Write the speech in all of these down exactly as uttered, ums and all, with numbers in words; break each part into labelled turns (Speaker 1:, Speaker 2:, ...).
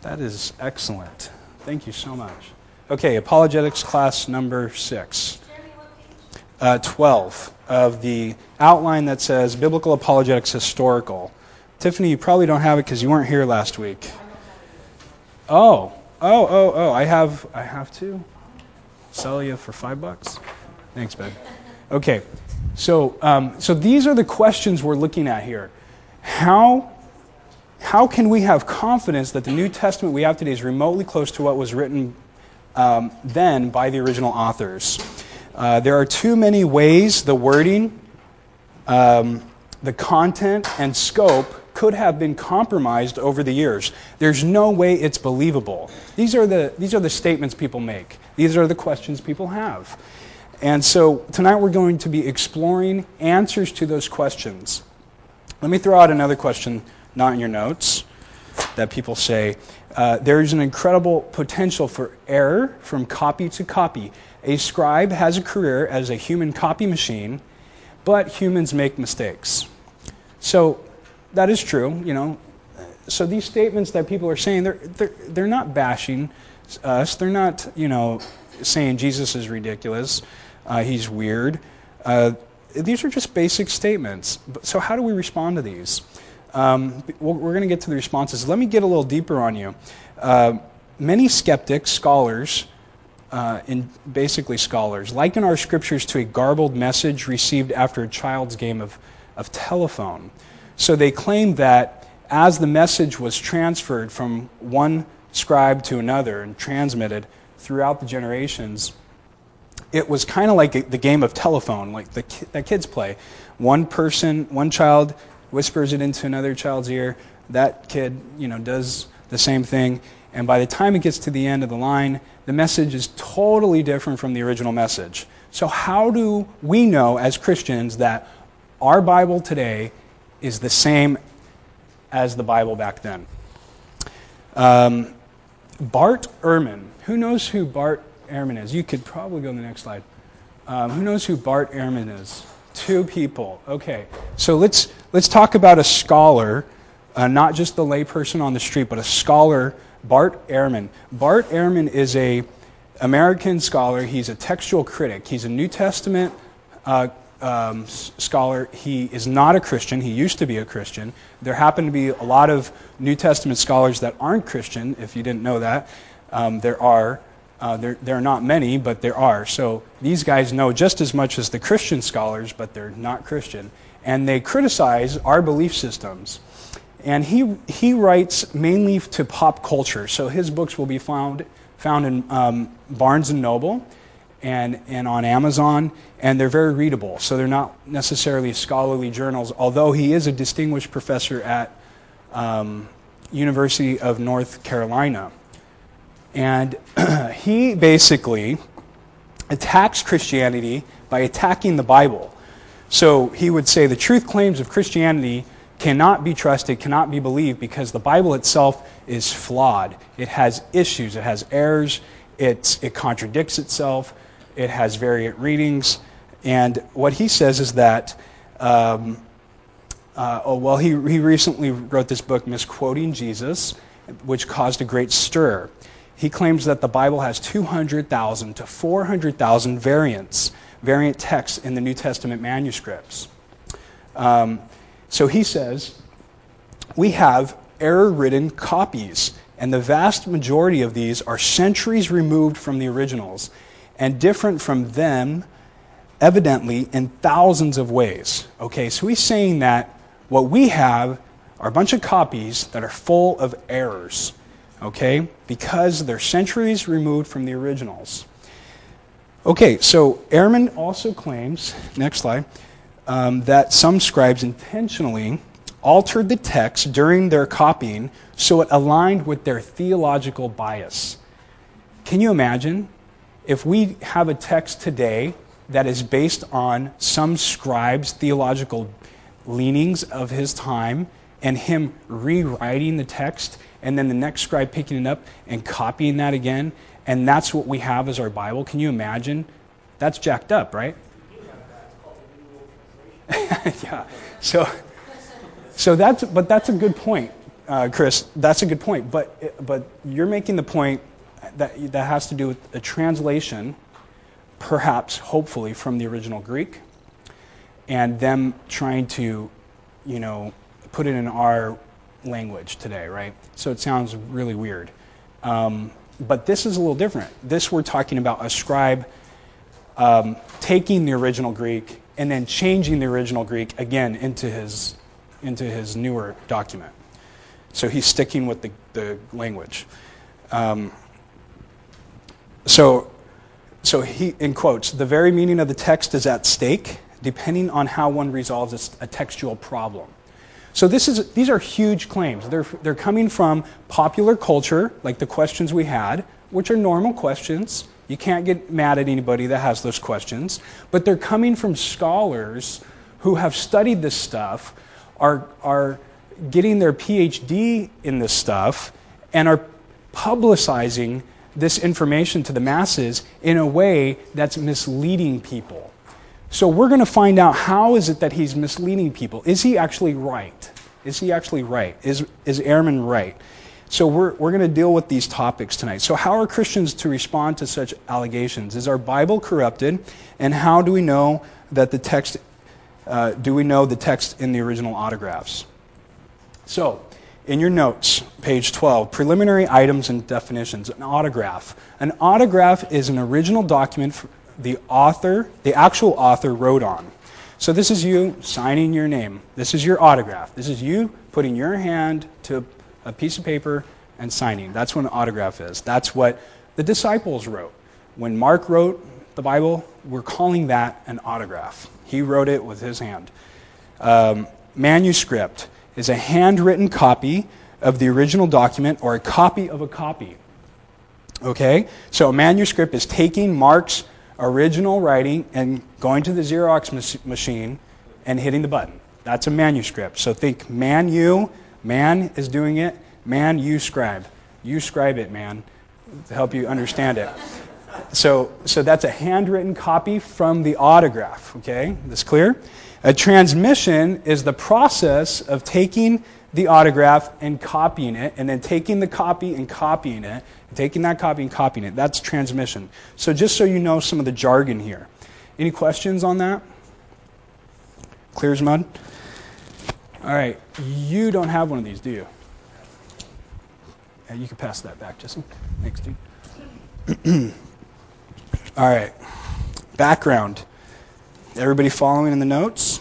Speaker 1: That is excellent. Thank you so much. Okay, apologetics class number six. Uh, twelve of the outline that says Biblical Apologetics Historical. Tiffany, you probably don't have it because you weren't here last week. Oh, oh, oh, oh! I have, I have to sell you for five bucks. Thanks, babe. Okay, so, um, so these are the questions we're looking at here. How, how can we have confidence that the New Testament we have today is remotely close to what was written um, then by the original authors? Uh, there are too many ways the wording, um, the content, and scope could have been compromised over the years. There's no way it's believable. These are the these are the statements people make. These are the questions people have. And so tonight we're going to be exploring answers to those questions. Let me throw out another question, not in your notes, that people say. Uh, there is an incredible potential for error from copy to copy. A scribe has a career as a human copy machine, but humans make mistakes. So that is true, you know. So these statements that people are saying, they're they're they're not bashing us. They're not, you know, saying Jesus is ridiculous. Uh, he's weird. Uh, these are just basic statements. So how do we respond to these? Um, we're going to get to the responses. Let me get a little deeper on you. Uh, many skeptics, scholars, uh, in basically scholars, liken our scriptures to a garbled message received after a child's game of, of telephone. So they claim that as the message was transferred from one scribe to another and transmitted throughout the generations, it was kind of like the game of telephone, like the that kids play. One person, one child whispers it into another child's ear. That kid, you know, does the same thing. And by the time it gets to the end of the line, the message is totally different from the original message. So how do we know as Christians that our Bible today is the same as the Bible back then? Um, Bart Ehrman. Who knows who Bart Ehrman is? You could probably go to the next slide. Um, who knows who Bart Ehrman is? Two people. Okay. So let's let's talk about a scholar, uh, not just the layperson on the street, but a scholar, Bart Ehrman. Bart Ehrman is a American scholar. He's a textual critic. He's a New Testament uh, um, scholar. He is not a Christian. He used to be a Christian. There happen to be a lot of New Testament scholars that aren't Christian, if you didn't know that. Um, there are. Uh, there, there are not many, but there are. So these guys know just as much as the Christian scholars, but they're not Christian. And they criticize our belief systems. And he he writes mainly to pop culture. So his books will be found found in um, Barnes and Noble and, and on Amazon, and they're very readable. So they're not necessarily scholarly journals, although he is a distinguished professor at um, University of North Carolina. And he basically attacks Christianity by attacking the Bible. So he would say the truth claims of Christianity cannot be trusted, cannot be believed, because the Bible itself is flawed. It has issues, it has errors, it, it contradicts itself, it has variant readings. And what he says is that, um, uh, oh, well, he, he recently wrote this book, Misquoting Jesus, which caused a great stir. He claims that the Bible has two hundred thousand to four hundred thousand variants, variant texts in the New Testament manuscripts. Um, so he says, we have error-ridden copies, and the vast majority of these are centuries removed from the originals and different from them, evidently, in thousands of ways. Okay, so he's saying that what we have are a bunch of copies that are full of errors. Okay, because they're centuries removed from the originals. Okay, so Ehrman also claims, next slide, um, that some scribes intentionally altered the text during their copying so it aligned with their theological bias. Can you imagine if we have a text today that is based on some scribe's theological leanings of his time and him rewriting the text, and then the next scribe picking it up and copying that again, and that's what we have as our Bible? Can you imagine? That's jacked up, right? Yeah. So, so that's but that's a good point. uh, Chris, that's a good point. But but you're making the point that that has to do with a translation, perhaps, hopefully, from the original Greek, and them trying to, you know, put it in our language today, right? So it sounds really weird. Um, but this is a little different. This we're talking about a scribe um, taking the original Greek and then changing the original Greek again into his into his newer document. So he's sticking with the, the language. Um, so, so he, in quotes, the very meaning of the text is at stake, depending on how one resolves a textual problem. So this is these are huge claims. They're they're coming from popular culture, like the questions we had, which are normal questions. You can't get mad at anybody that has those questions. But they're coming from scholars who have studied this stuff, are are getting their P H D in this stuff, and are publicizing this information to the masses in a way that's misleading people. So we're going to find out, how is it that he's misleading people? Is he actually right? Is he actually right? Is is Ehrman right? So we're we're going to deal with these topics tonight. So how are Christians to respond to such allegations? Is our Bible corrupted? And how do we know that the text, uh, do we know the text in the original autographs? So, in your notes, page twelve, preliminary items and definitions. An autograph. An autograph is an original document the author, the actual author wrote on. So this is you signing your name. This is your autograph. This is you putting your hand to a piece of paper and signing. That's what an autograph is. That's what the disciples wrote. When Mark wrote the Bible, we're calling that an autograph. He wrote it with his hand. Um, manuscript is a handwritten copy of the original document or a copy of a copy. Okay? So a manuscript is taking Mark's original writing and going to the Xerox machine and hitting the button. That's a manuscript. So think man, you, man is doing it, man, you scribe. You scribe it, man, to help you understand it. So, so that's a handwritten copy from the autograph, okay? This clear? A transmission is the process of taking the autograph and copying it, and then taking the copy and copying it, and taking that copy and copying it. That's transmission. So just so you know some of the jargon here. Any questions on that? Clear as mud? All right. You don't have one of these, do you? Yeah, you can pass that back, Jesse. Thanks, dude. All right. Background. Everybody following in the notes?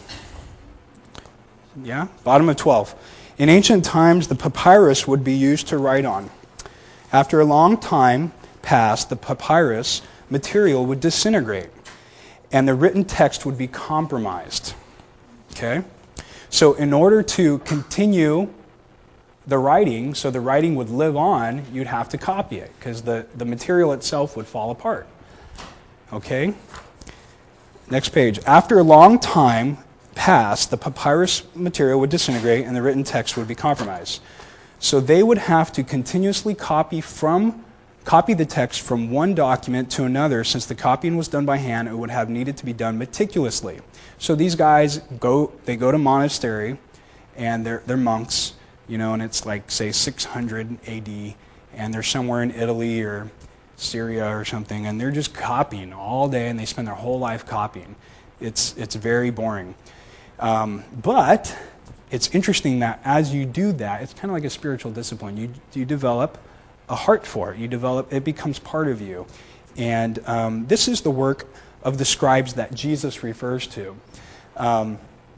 Speaker 1: Yeah? Bottom of twelve. In ancient times, the papyrus would be used to write on. After a long time passed, the papyrus material would disintegrate, and the written text would be compromised. Okay? So in order to continue the writing, so the writing would live on, you'd have to copy it, because the, the material itself would fall apart. Okay? Next page. After a long time passed, the papyrus material would disintegrate and the written text would be compromised. So they would have to continuously copy from copy the text from one document to another. Since the copying was done by hand, it would have needed to be done meticulously. So these guys go they go to monastery, and they're they're monks, you know, and it's like, say, six hundred A D, and they're somewhere in Italy or Syria or something, and they're just copying all day, and they spend their whole life copying. It's it's very boring. Um, but it's interesting that as you do that, it's kind of like a spiritual discipline. You you develop a heart for it. You develop it becomes part of you, and um, this is the work of the scribes that Jesus refers to. Um,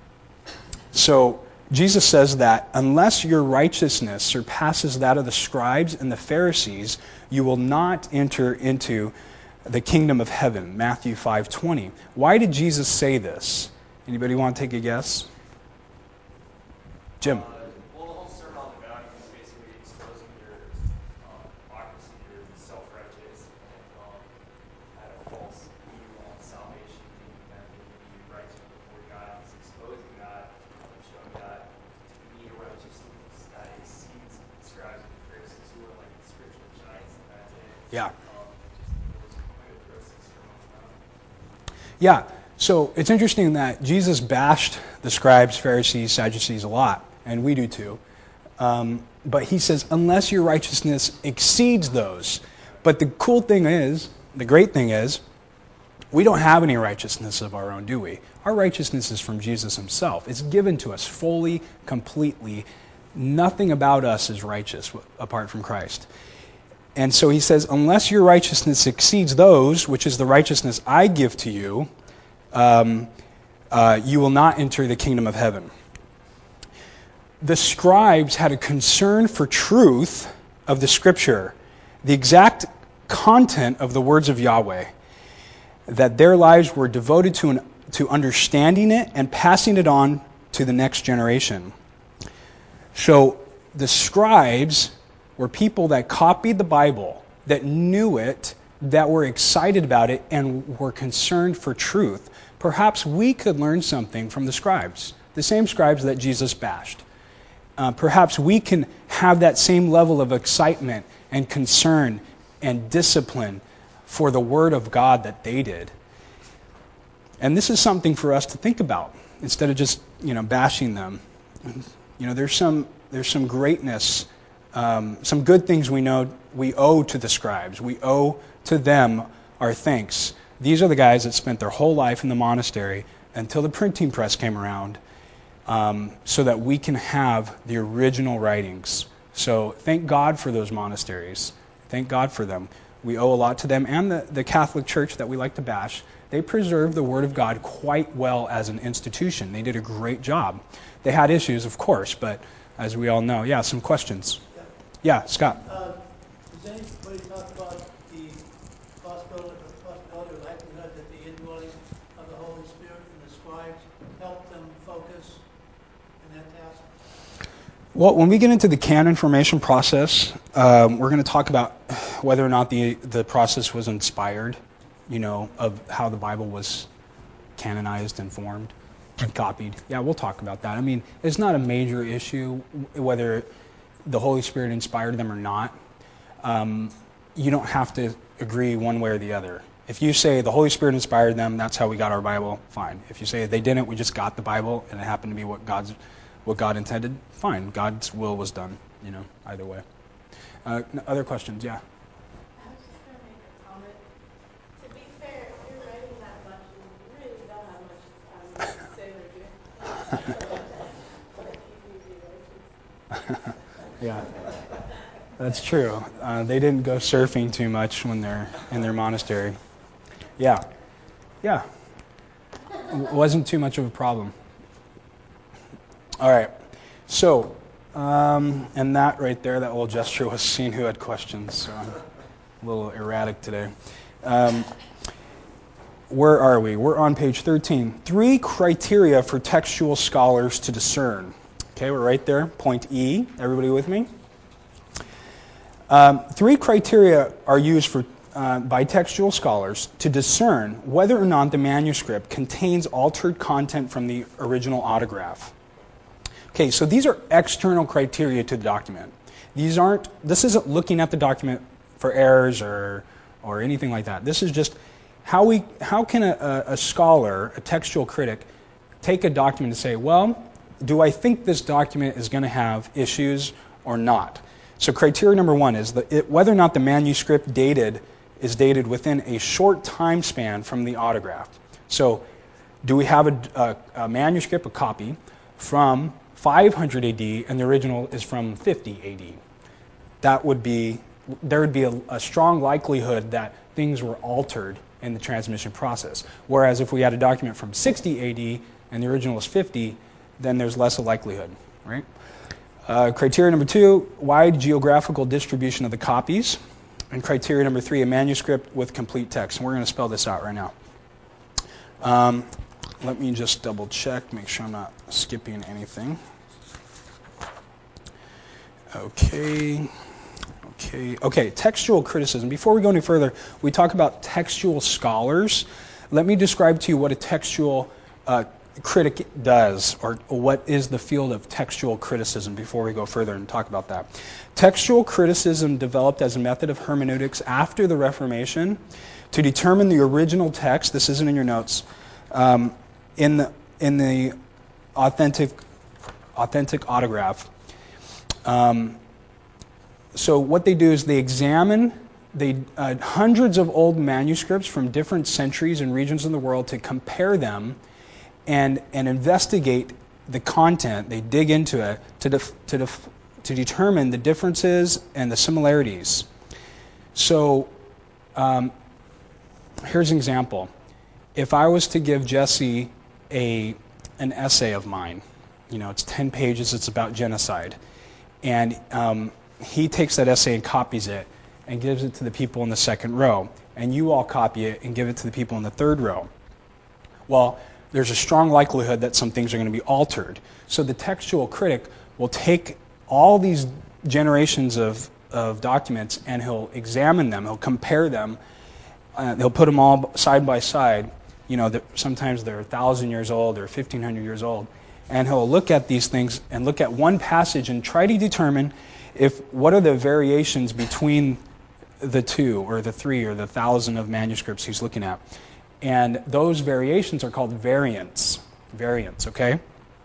Speaker 1: so Jesus says that unless your righteousness surpasses that of the scribes and the Pharisees, you will not enter into the kingdom of heaven. Matthew five twenty. Why did Jesus say this? Anybody want to take a guess? Jim.
Speaker 2: Uh, well, the whole Sermon on the Mount is basically exposing your um, hypocrisy, your self-righteous, and um, had a false view on salvation, thinking that they would be righteous before God. He's exposing that, um, showing that you need a righteousness that exceeds the scribes and the Pharisees, who were like the spiritual giants in that day.
Speaker 1: Yeah.
Speaker 2: Um, and just it was quite a gross Sermon on the Mount.
Speaker 1: Yeah. So it's interesting that Jesus bashed the scribes, Pharisees, Sadducees a lot, and we do too. Um, but he says, unless your righteousness exceeds those. But the cool thing is, the great thing is, we don't have any righteousness of our own, do we? Our righteousness is from Jesus himself. It's given to us fully, completely. Nothing about us is righteous apart from Christ. And so he says, unless your righteousness exceeds those, which is the righteousness I give to you, um, uh, you will not enter the kingdom of heaven. The scribes had a concern for truth of the scripture, the exact content of the words of Yahweh, that their lives were devoted to, an, to understanding it and passing it on to the next generation. So the scribes were people that copied the Bible, that knew it, that were excited about it, and were concerned for truth. Perhaps we could learn something from the scribes, the same scribes that Jesus bashed. Uh, perhaps we can have that same level of excitement and concern and discipline for the Word of God that they did. And this is something for us to think about instead of just, you know, bashing them. You know, there's some there's some greatness, um, some good things we know we owe to the scribes. We owe to them our thanks. These are the guys that spent their whole life in the monastery until the printing press came around, um, so that we can have the original writings. So thank God for those monasteries. Thank God for them. We owe a lot to them, and the, the Catholic Church that we like to bash. They preserved the Word of God quite well as an institution. They did a great job. They had issues, of course, but as we all know. Yeah, some questions.
Speaker 3: Yeah,
Speaker 1: yeah Scott.
Speaker 3: Uh, does anybody talk about the possibility, possibility or likelihood that the indwelling of the Holy Spirit and the scribes helped them focus in that task?
Speaker 1: Well, when we get into the canon formation process, um, we're going to talk about whether or not the the process was inspired, you know, of how the Bible was canonized and formed and copied. Yeah, we'll talk about that. I mean, it's not a major issue whether the Holy Spirit inspired them or not. Um, you don't have to agree one way or the other. If you say the Holy Spirit inspired them, that's how we got our Bible, fine. If you say they didn't, we just got the Bible and it happened to be what God's what God intended, fine. God's will was done, you know, either way. Uh, other questions? Yeah.
Speaker 4: I was just going to make a comment. To be fair, if you're writing that much, you really don't have much time to say or do. So let these easy elections.
Speaker 1: Yeah, that's true. Uh, they didn't go surfing too much when they're in their monastery. Yeah, yeah. W- wasn't too much of a problem. All right. So, um, and that right there, that little gesture was seeing who had questions. So I'm a little erratic today. Um, where are we? We're on page thirteen. Three criteria for textual scholars to discern. Okay, we're right there. Point E. Everybody with me? Um, three criteria are used for uh, by textual scholars to discern whether or not the manuscript contains altered content from the original autograph. Okay, so these are external criteria to the document. These aren't. This isn't looking at the document for errors or or anything like that. This is just how we how can a, a scholar, a textual critic, take a document and say, well, do I think this document is going to have issues or not? So criteria number one is the, it, whether or not the manuscript dated is dated within a short time span from the autograph. So do we have a, a, a manuscript, a copy, from five hundred A D and the original is from fifty A D? That would be, there would be a, a strong likelihood that things were altered in the transmission process. Whereas if we had a document from sixty A D and the original is fifty, then there's less a likelihood, right? Uh, criteria number two, wide geographical distribution of the copies. And criteria number three, a manuscript with complete text. And we're going to spell this out right now. Um, let me just double check, make sure I'm not skipping anything. Okay. Okay. Okay, textual criticism. Before we go any further, we talk about textual scholars. Let me describe to you what a textual uh, critic does, or what is the field of textual criticism before we go further and talk about that. Textual criticism developed as a method of hermeneutics after the Reformation to determine the original text. This isn't in your notes. Um, in the in the authentic authentic autograph. Um, so what they do is they examine they, uh, hundreds of old manuscripts from different centuries and regions in the world to compare them and, and investigate the content. They dig into it to, def, to, def, to determine the differences and the similarities. So um, here's an example. If I was to give Jesse a an essay of mine, you know, it's ten pages, it's about genocide, and um, he takes that essay and copies it and gives it to the people in the second row, and you all copy it and give it to the people in the third row. Well, there's a strong likelihood that some things are going to be altered. So the textual critic will take all these generations of, of documents and he'll examine them, he'll compare them, uh, he'll put them all side by side. You know, sometimes they're one thousand years old or fifteen hundred years old. And he'll look at these things and look at one passage and try to determine if what are the variations between the two or the three or the thousand of manuscripts he's looking at. And those variations are called variants. Variants, okay?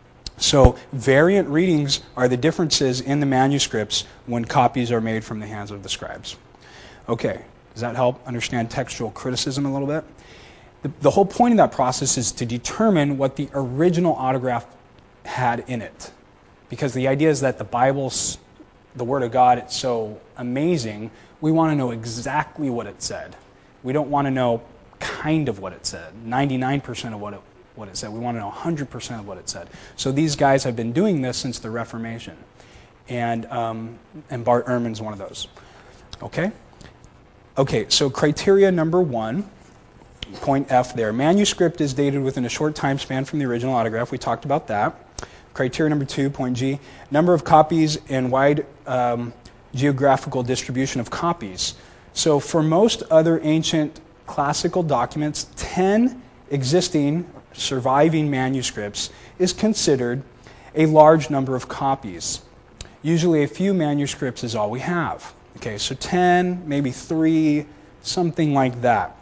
Speaker 1: So variant readings are the differences in the manuscripts when copies are made from the hands of the scribes. Okay, does that help understand textual criticism a little bit? The, the whole point of that process is to determine what the original autograph had in it. Because the idea is that the Bible's, the Word of God, it's so amazing, we want to know exactly what it said. We don't want to know kind of what it said, ninety-nine percent of what it, what it said. We want to know one hundred percent of what it said. So these guys have been doing this since the Reformation. And, um, and Bart Ehrman's one of those. Okay? Okay, so criteria number one, point F there. Manuscript is dated within a short time span from the original autograph. We talked about that. Criteria number two, point G, number of copies and wide um, geographical distribution of copies. So for most other ancient classical documents, ten existing surviving manuscripts is considered a large number of copies. Usually a few manuscripts is all we have. Okay, so ten, maybe three, something like that.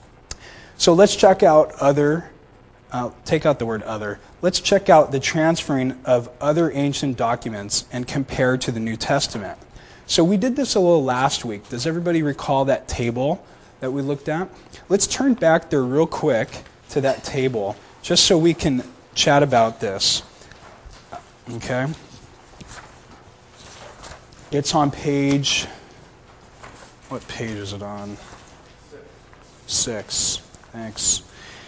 Speaker 1: So let's check out other, uh, take out the word other. Let's check out the transferring of other ancient documents and compare to the New Testament. So we did this a little last week. Does everybody recall that table that we looked at? Let's turn back there real quick to that table, just so we can chat about this. Okay? It's on page, what page is it on? Six. Thanks.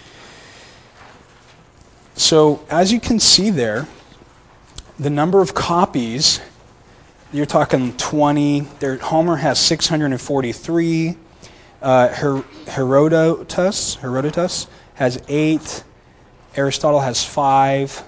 Speaker 1: So as you can see there, the number of copies, you're talking twenty. There, Homer has six hundred forty-three. Uh, Her, Herodotus, Herodotus has eight. Aristotle has five.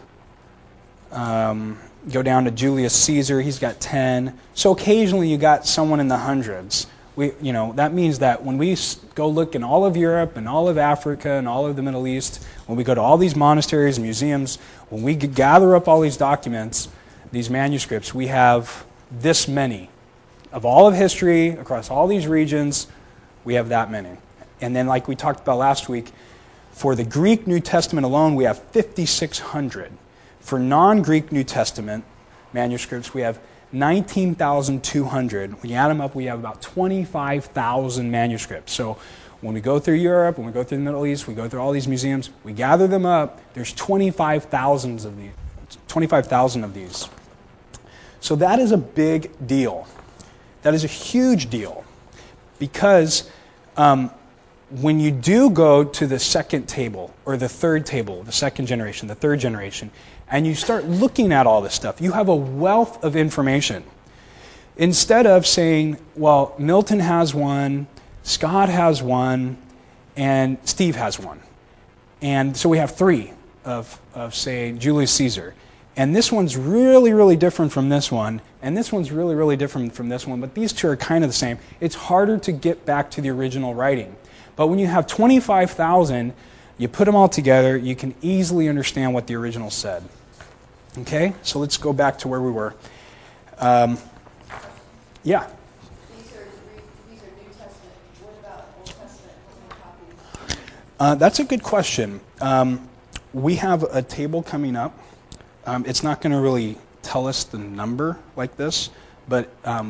Speaker 1: Um, go down to Julius Caesar, he's got ten. So occasionally you got someone in the hundreds. We, you know, that means that when we go look in all of Europe and all of Africa and all of the Middle East, when we go to all these monasteries and museums, when we gather up all these documents, these manuscripts, we have this many. Of all of history, across all these regions, we have that many. And then like we talked about last week, for the Greek New Testament alone, we have fifty-six hundred. For non-Greek New Testament manuscripts, we have nineteen thousand two hundred. When you add them up, we have about twenty-five thousand manuscripts. So when we go through Europe, when we go through the Middle East, we go through all these museums, we gather them up, there's twenty-five thousand of these. twenty-five thousand of these. So that is a big deal. That is a huge deal. Because um, when you do go to the second table, or the third table, the second generation, the third generation, and you start looking at all this stuff, you have a wealth of information. Instead of saying, well, Milton has one, Scott has one, and Steve has one. And so we have three of, of, say, Julius Caesar. And this one's really, really different from this one, and this one's really, really different from this one, but these two are kind of the same. It's harder to get back to the original writing. But when you have twenty-five thousand, you put them all together, you can easily understand what the original said. Okay, so let's go back to where we were. Um, yeah?
Speaker 5: These are Greek, these are New Testament. What about Old Testament? How many copies?
Speaker 1: Uh, that's a good question. Um, we have a table coming up. Um, it's not going to really tell us the number like this, but um,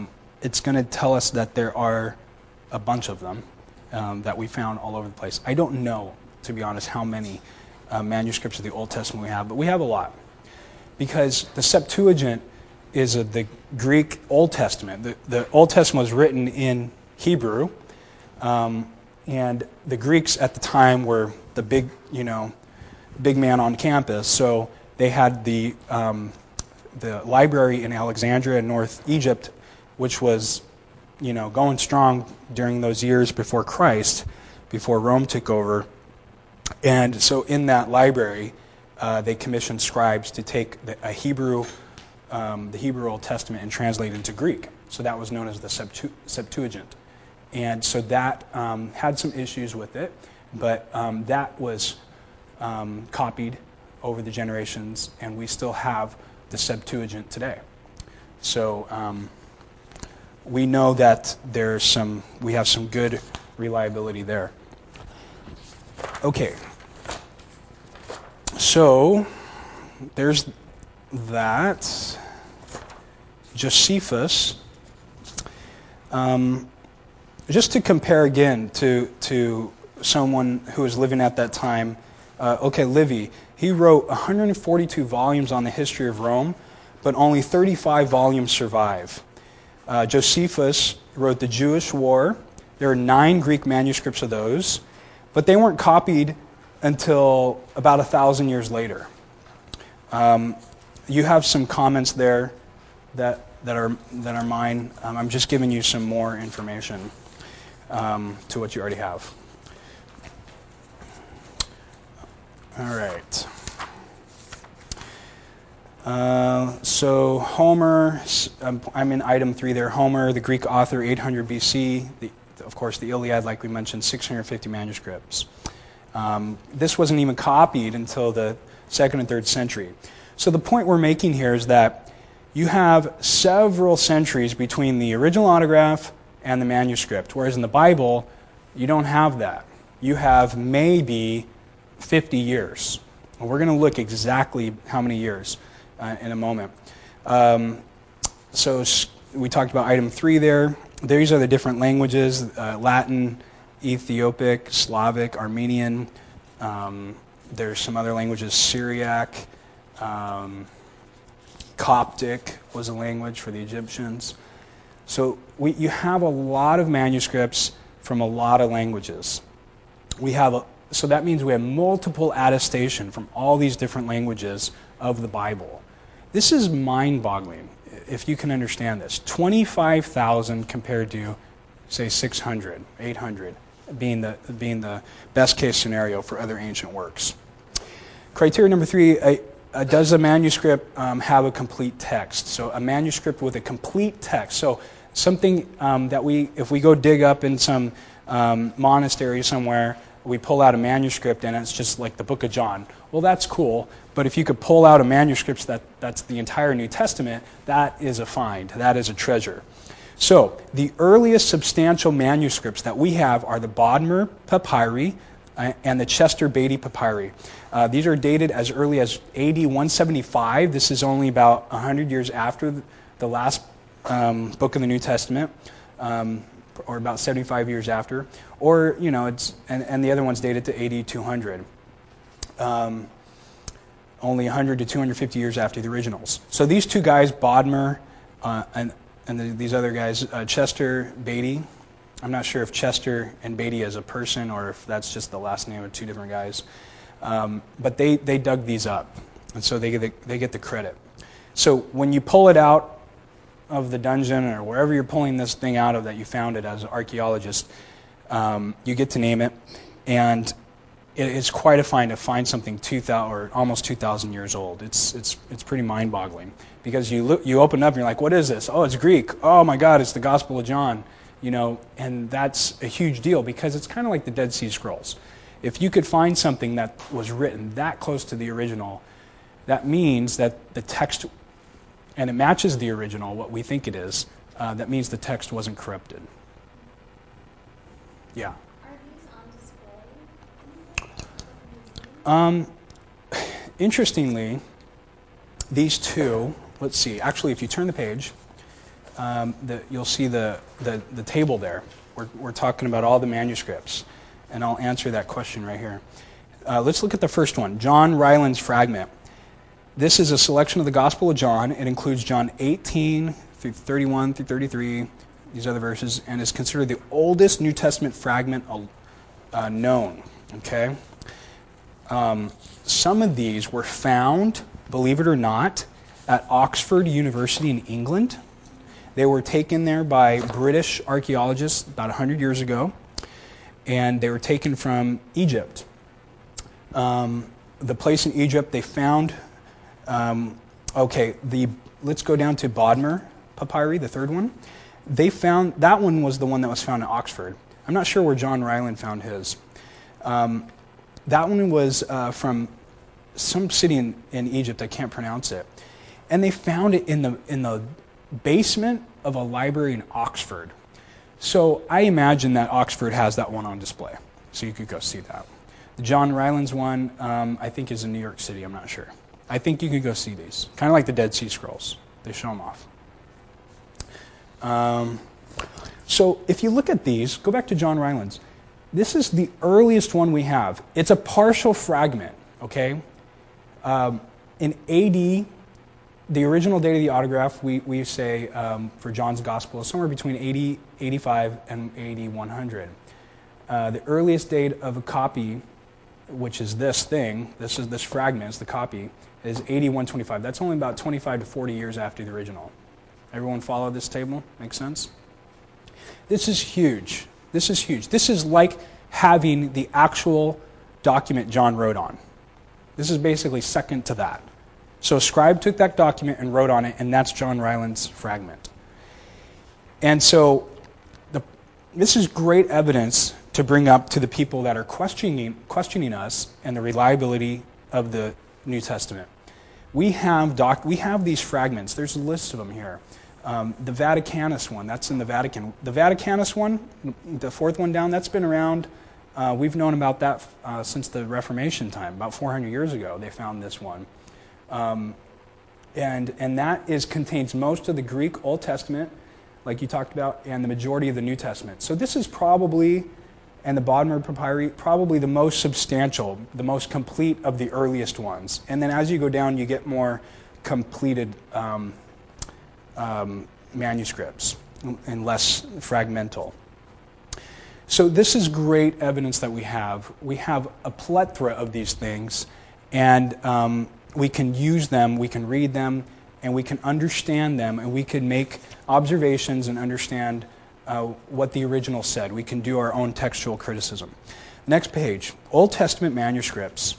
Speaker 1: it's going to tell us that there are a bunch of them um, that we found all over the place. I don't know, to be honest, how many uh, manuscripts of the Old Testament we have, but we have a lot. Because the Septuagint is a, the Greek Old Testament. The, the Old Testament was written in Hebrew, um, and the Greeks at the time were the big, you know, big man on campus. So they had the um, the library in Alexandria in North Egypt, which was, you know, going strong during those years before Christ, before Rome took over. And so in that library, uh, they commissioned scribes to take the, a Hebrew, um, the Hebrew Old Testament and translate it into Greek. So that was known as the Septu- Septuagint. And so that um, had some issues with it, but um, that was um, copied over the generations, and we still have the Septuagint today. So um, we know that there's some, we have some good reliability there. Okay. So there's that. Josephus. Um, just to compare again to to someone who was living at that time. Uh, okay, Livy. He wrote one hundred forty-two volumes on the history of Rome, but only thirty-five volumes survive. Uh, Josephus wrote the Jewish War. There are nine Greek manuscripts of those, but they weren't copied until about a thousand years later. Um, you have some comments there that that are that are mine. Um, I'm just giving you some more information um, to what you already have. All right. Uh, so Homer, um, I'm in item three there. Homer, the Greek author, eight hundred B C. The, of course, the Iliad, like we mentioned, six hundred fifty manuscripts. Um, this wasn't even copied until the second and third century. So the point we're making here is that you have several centuries between the original autograph and the manuscript, whereas in the Bible, you don't have that. You have maybe fifty years. And we're going to look exactly how many years uh, in a moment. Um, so we talked about item three there. These are the different languages, uh, Latin, Ethiopic, Slavic, Armenian. Um, there's some other languages, Syriac, um, Coptic was a language for the Egyptians. So we, you have a lot of manuscripts from a lot of languages. We have a, so that means we have multiple attestation from all these different languages of the Bible. This is mind-boggling, if you can understand this. twenty-five thousand compared to, say, six hundred, eight hundred, being the, being the best-case scenario for other ancient works. Criteria number three, uh, uh, does a manuscript um, have a complete text? So a manuscript with a complete text. So something um, that we, if we go dig up in some um, monastery somewhere, we pull out a manuscript and it's just like the Book of John. Well, that's cool, but if you could pull out a manuscript that, that's the entire New Testament, that is a find. That is a treasure. So the earliest substantial manuscripts that we have are the Bodmer Papyri uh, and the Chester Beatty Papyri. Uh, these are dated as early as A D one seventy-five. This is only about one hundred years after the last um, book of the New Testament. Um, or about seventy-five years after, or, you know, it's, and, and the other one's dated to A D two hundred. Um, only one hundred to two hundred fifty years after the originals. So these two guys, Bodmer uh, and, and the, these other guys, uh, Chester Beatty, I'm not sure if Chester and Beatty is a person or if that's just the last name of two different guys, um, but they, they dug these up, and so they get the, they get the credit. So when you pull it out of the dungeon or wherever you're pulling this thing out of that you found it as an archaeologist, um, you get to name it, and it, it's quite a find to find something two thousand or almost two thousand years old. It's it's it's pretty mind-boggling because you look, you open it up and you're like, what is this? Oh, it's Greek. Oh my God, it's the Gospel of John, you know, and that's a huge deal because it's kind of like the Dead Sea Scrolls. If you could find something that was written that close to the original, that means that the text, and it matches the original, what we think it is, uh, that means the text wasn't corrupted. Yeah.
Speaker 4: Are these on display anywhere?
Speaker 1: Um, interestingly, these two, let's see, actually if you turn the page, um, the, you'll see the, the, the table there. We're, we're talking about all the manuscripts, and I'll answer that question right here. Uh, let's look at the first one, John Ryland's fragment. This is a selection of the Gospel of John. It includes John eighteen through thirty-one through thirty-three, these other verses, and is considered the oldest New Testament fragment uh, known. Okay, um, some of these were found, believe it or not, at Oxford University in England. They were taken there by British archaeologists about one hundred years ago, and they were taken from Egypt. Um, the place in Egypt they found, um, okay, the let's go down to Bodmer Papyri, the third one. They found, that one was the one that was found at Oxford. I'm not sure where John Ryland found his. Um, that one was uh, from some city in, in Egypt, I can't pronounce it. And they found it in the in the basement of a library in Oxford. So I imagine that Oxford has that one on display, so you could go see that. The John Ryland's one, um, I think, is in New York City. I'm not sure. I think you could go see these. Kind of like the Dead Sea Scrolls. They show them off. Um, so if you look at these, go back to John Ryland's. This is the earliest one we have. It's a partial fragment, okay? Um, in A D, the original date of the autograph, we, we say um, for John's Gospel is somewhere between eighty, eighty-five and A D one hundred. Uh, the earliest date of a copy, which is this thing, this is this fragment, is the copy, is A D one twenty-five. That's only about twenty-five to forty years after the original. Everyone follow this table? Make sense? This is huge. This is huge. This is like having the actual document John wrote on. This is basically second to that. So a scribe took that document and wrote on it, and that's John Ryland's fragment. And so the, this is great evidence to bring up to the people that are questioning, questioning us and the reliability of the New Testament. We have doc, we have these fragments. There's a list of them here. Um, the Vaticanus one, that's in the Vatican. The Vaticanus one, the fourth one down, that's been around. Uh, we've known about that uh, since the Reformation time, about four hundred years ago. They found this one. Um, and and that is contains most of the Greek Old Testament, like you talked about, and the majority of the New Testament. So this is probably, and the Bodmer Papyri, probably the most substantial, the most complete of the earliest ones. And then as you go down, you get more completed um, um, manuscripts and less fragmental. So this is great evidence that we have. We have a plethora of these things, and um, we can use them, we can read them, and we can understand them, and we can make observations and understand uh, what the original said. We can do our own textual criticism. Next page, Old Testament manuscripts.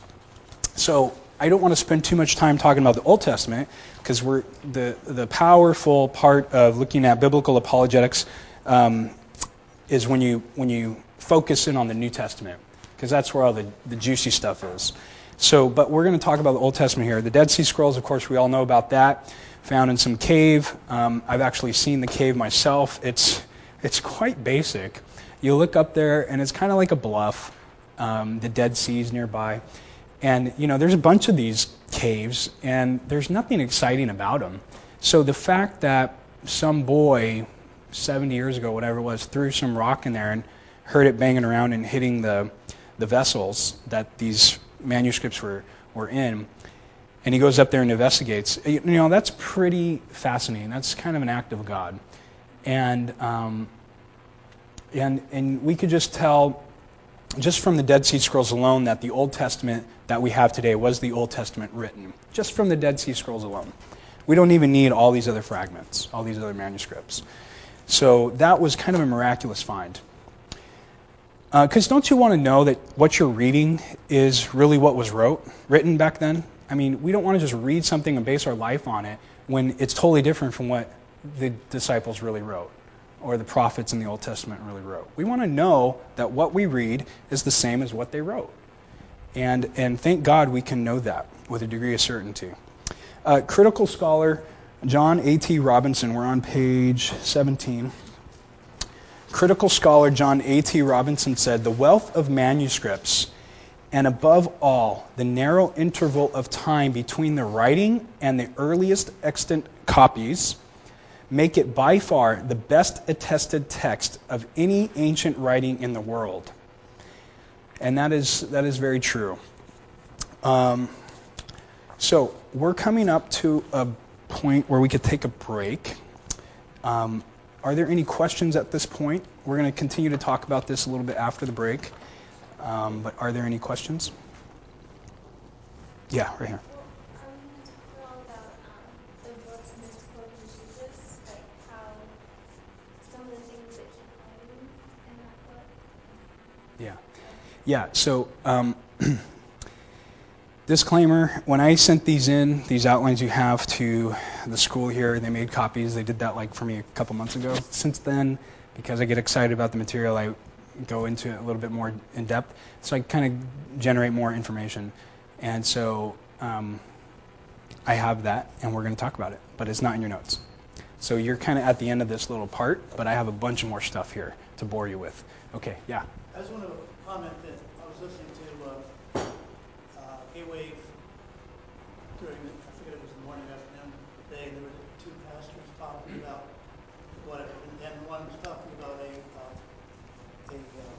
Speaker 1: So I don't want to spend too much time talking about the Old Testament, because we're the, the powerful part of looking at biblical apologetics um, is when you when you focus in on the New Testament, because that's where all the, the juicy stuff is. So, but we're going to talk about the Old Testament here. The Dead Sea Scrolls, of course, we all know about that. Found in some cave. Um, I've actually seen the cave myself. It's it's quite basic. You look up there, and it's kind of like a bluff. Um, the Dead Sea's nearby. And, you know, there's a bunch of these caves, and there's nothing exciting about them. So the fact that some boy, seventy years ago, whatever it was, threw some rock in there and heard it banging around and hitting the the vessels that these manuscripts were, were in, and he goes up there and investigates, you know, that's pretty fascinating. That's kind of an act of God. And um, and and we could just tell, just from the Dead Sea Scrolls alone, that the Old Testament that we have today was the Old Testament written, just from the Dead Sea Scrolls alone. We don't even need all these other fragments, all these other manuscripts. So that was kind of a miraculous find. Because uh, don't you want to know that what you're reading is really what was wrote, written back then? I mean, we don't want to just read something and base our life on it when it's totally different from what the disciples really wrote or the prophets in the Old Testament really wrote. We want to know that what we read is the same as what they wrote. And, and thank God we can know that with a degree of certainty. Uh, critical scholar John A T Robinson, we're on page seventeen. Critical scholar John A T Robinson said, "The wealth of manuscripts, and above all, the narrow interval of time between the writing and the earliest extant copies, make it by far the best attested text of any ancient writing in the world. And that is that is very true. Um, so we're coming up to a point where we could take a break. Um, are there any questions at this point? We're going to continue to talk about this a little bit after the break. Um, but are there any questions? Yeah, right here.
Speaker 6: Well, are we going to talk at all about um, the book Misquoting Jesus, like how some of the things that he claimed in that book?
Speaker 1: Yeah. Yeah, so um, disclaimer, when I sent these in, these outlines you have to the school here, they made copies. They did that like for me a couple months ago. Since then, because I get excited about the material, I go into it a little bit more in depth. So I kind of generate more information. And so um, I have that, and we're going to talk about it, but it's not in your notes. So you're kind of at the end of this little part, but I have a bunch of more stuff here to bore you with. Okay, yeah.
Speaker 3: I just want to comment that I was listening to uh, uh, A-Wave during, the, I forget if it was the morning or afternoon today, and there were two pastors talking about whatever, and, and one was talking about a, uh, a um,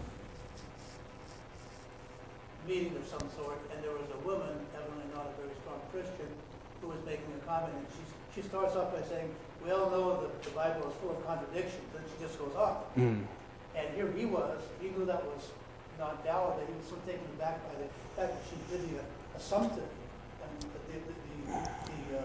Speaker 3: meeting of some sort, and there was a woman, evidently not a very strong Christian, who was making a comment, and she's, she starts off by saying, we all know that the Bible is full of contradictions, and she just goes on.
Speaker 1: Mm.
Speaker 3: And here he was, he knew that was not valid, but he was so taken aback by the fact that she's giving a, a something, and the, the, the, the, the uh,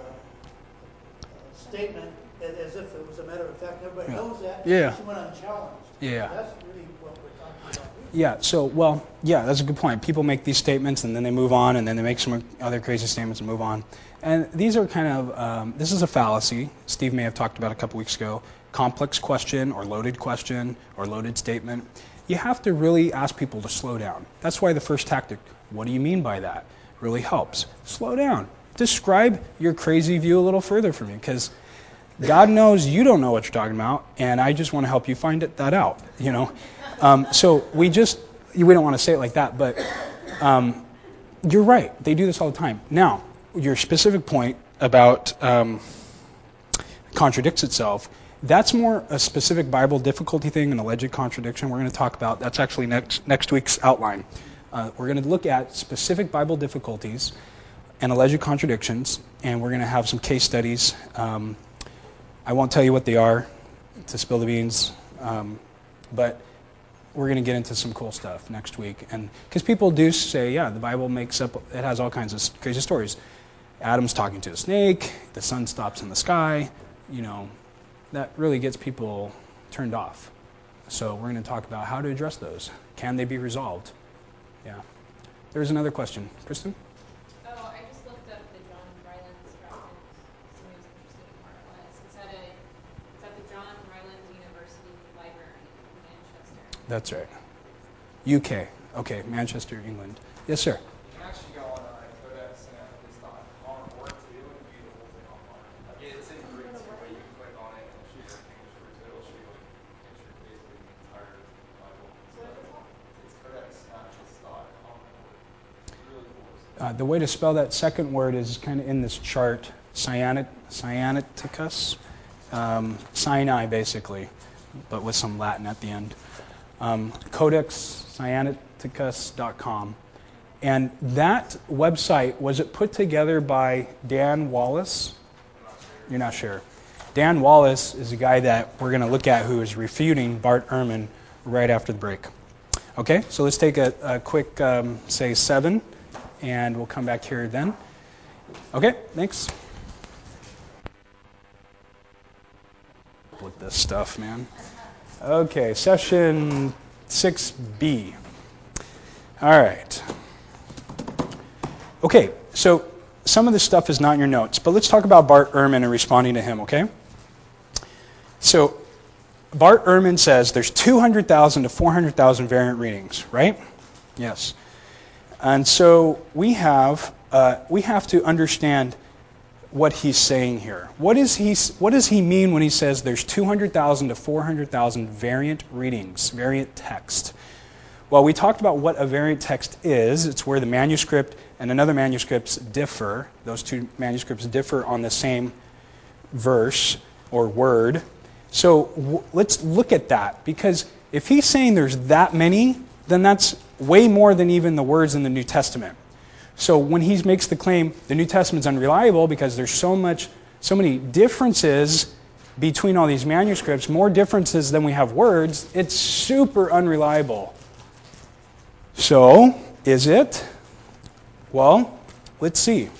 Speaker 3: uh, statement as if it was a matter of fact, everybody
Speaker 1: Yeah.
Speaker 3: knows that,
Speaker 1: Yeah.
Speaker 3: she went unchallenged.
Speaker 1: Yeah.
Speaker 3: So that's really what we're talking about here.
Speaker 1: Yeah, so, well, yeah, that's a good point. People make these statements, and then they move on, and then they make some other crazy statements and move on. And these are kind of, um, this is a fallacy. Steve may have talked about a couple weeks ago. Complex question or loaded question or loaded statement. You have to really ask people to slow down. That's why the first tactic, what do you mean by that, really helps. Slow down. Describe your crazy view a little further for me, because God knows you don't know what you're talking about, and I just want to help you find it, that out, you know. Um, so we just, we don't want to say it like that, but um, you're right. They do this all the time. Now, your specific point about um, contradicts itself, that's more a specific Bible difficulty thing, an alleged contradiction we're going to talk about. That's actually next next week's outline. Uh, we're going to look at specific Bible difficulties and alleged contradictions, and we're going to have some case studies. Um, I won't tell you what they are to spill the beans, um, but we're going to get into some cool stuff next week. And because people do say, yeah, the Bible makes up, it has all kinds of crazy stories. Adam's talking to the snake, the sun stops in the sky, you know, that really gets people turned off. So we're going to talk about how to address those. Can they be resolved? Yeah. There's another question. Kristen?
Speaker 7: Oh, I just looked up the John Rylands reference. Somebody was interested in where it was. It's at a, it's at the John Rylands University Library in Manchester.
Speaker 1: That's right. U K. Okay, Manchester, England. Yes, sir.
Speaker 2: You can actually go on uh, codex sinaiticus dot com or two and read the whole thing online. I mean, it's in Greek too, but you can click on it and it'll show you the English version. It'll show you like pictures basically of the entire Bible. So
Speaker 7: What is it called?
Speaker 2: it's codex sinaiticus dot com, I believe. It's really cool.
Speaker 1: Uh, the way to spell that second word is kind of in this chart, Sinaiticus, Sinaiticus, um, Sinai basically, but with some Latin at the end. Um, codex sinaiticus dot com. And that website, was it put together by Dan Wallace?
Speaker 2: I'm not sure.
Speaker 1: You're not sure. Dan Wallace is a guy that we're going to look at who is refuting Bart Ehrman right after the break. Okay, so let's take a, a quick, um, say, seven, and we'll come back here then. Okay, thanks. With this stuff, man. Okay, session six B. All right. Okay, so some of this stuff is not in your notes, but let's talk about Bart Ehrman and responding to him, okay? So Bart Ehrman says there's two hundred thousand to four hundred thousand variant readings, right? Yes. And so we have uh, we have to understand what he's saying here. What is he what does he mean when he says there's two hundred thousand to four hundred thousand variant readings, variant text? Well, we talked about what a variant text is. It's where the manuscript and another manuscripts differ. Those two manuscripts differ on the same verse. or word. So w- let's look at that, because if he's saying there's that many, then that's way more than even the words in the New Testament. So when he makes the claim the New Testament's unreliable because there's so much, so many differences between all these manuscripts, more differences than we have words, it's super unreliable. So, is it? Well, let's see.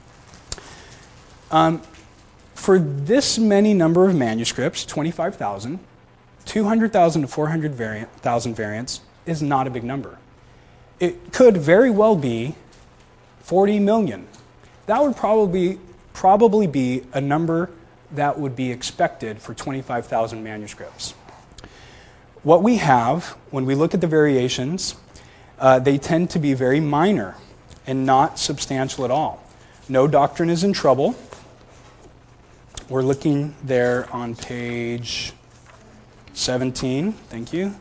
Speaker 1: Um, for this many number of manuscripts, twenty-five thousand, two hundred thousand to four hundred thousand variants is not a big number. It could very well be forty million. That would probably probably be a number that would be expected for twenty-five thousand manuscripts. What we have, when we look at the variations, uh, they tend to be very minor and not substantial at all. No doctrine is in trouble. We're looking there on page seventeen. Thank you.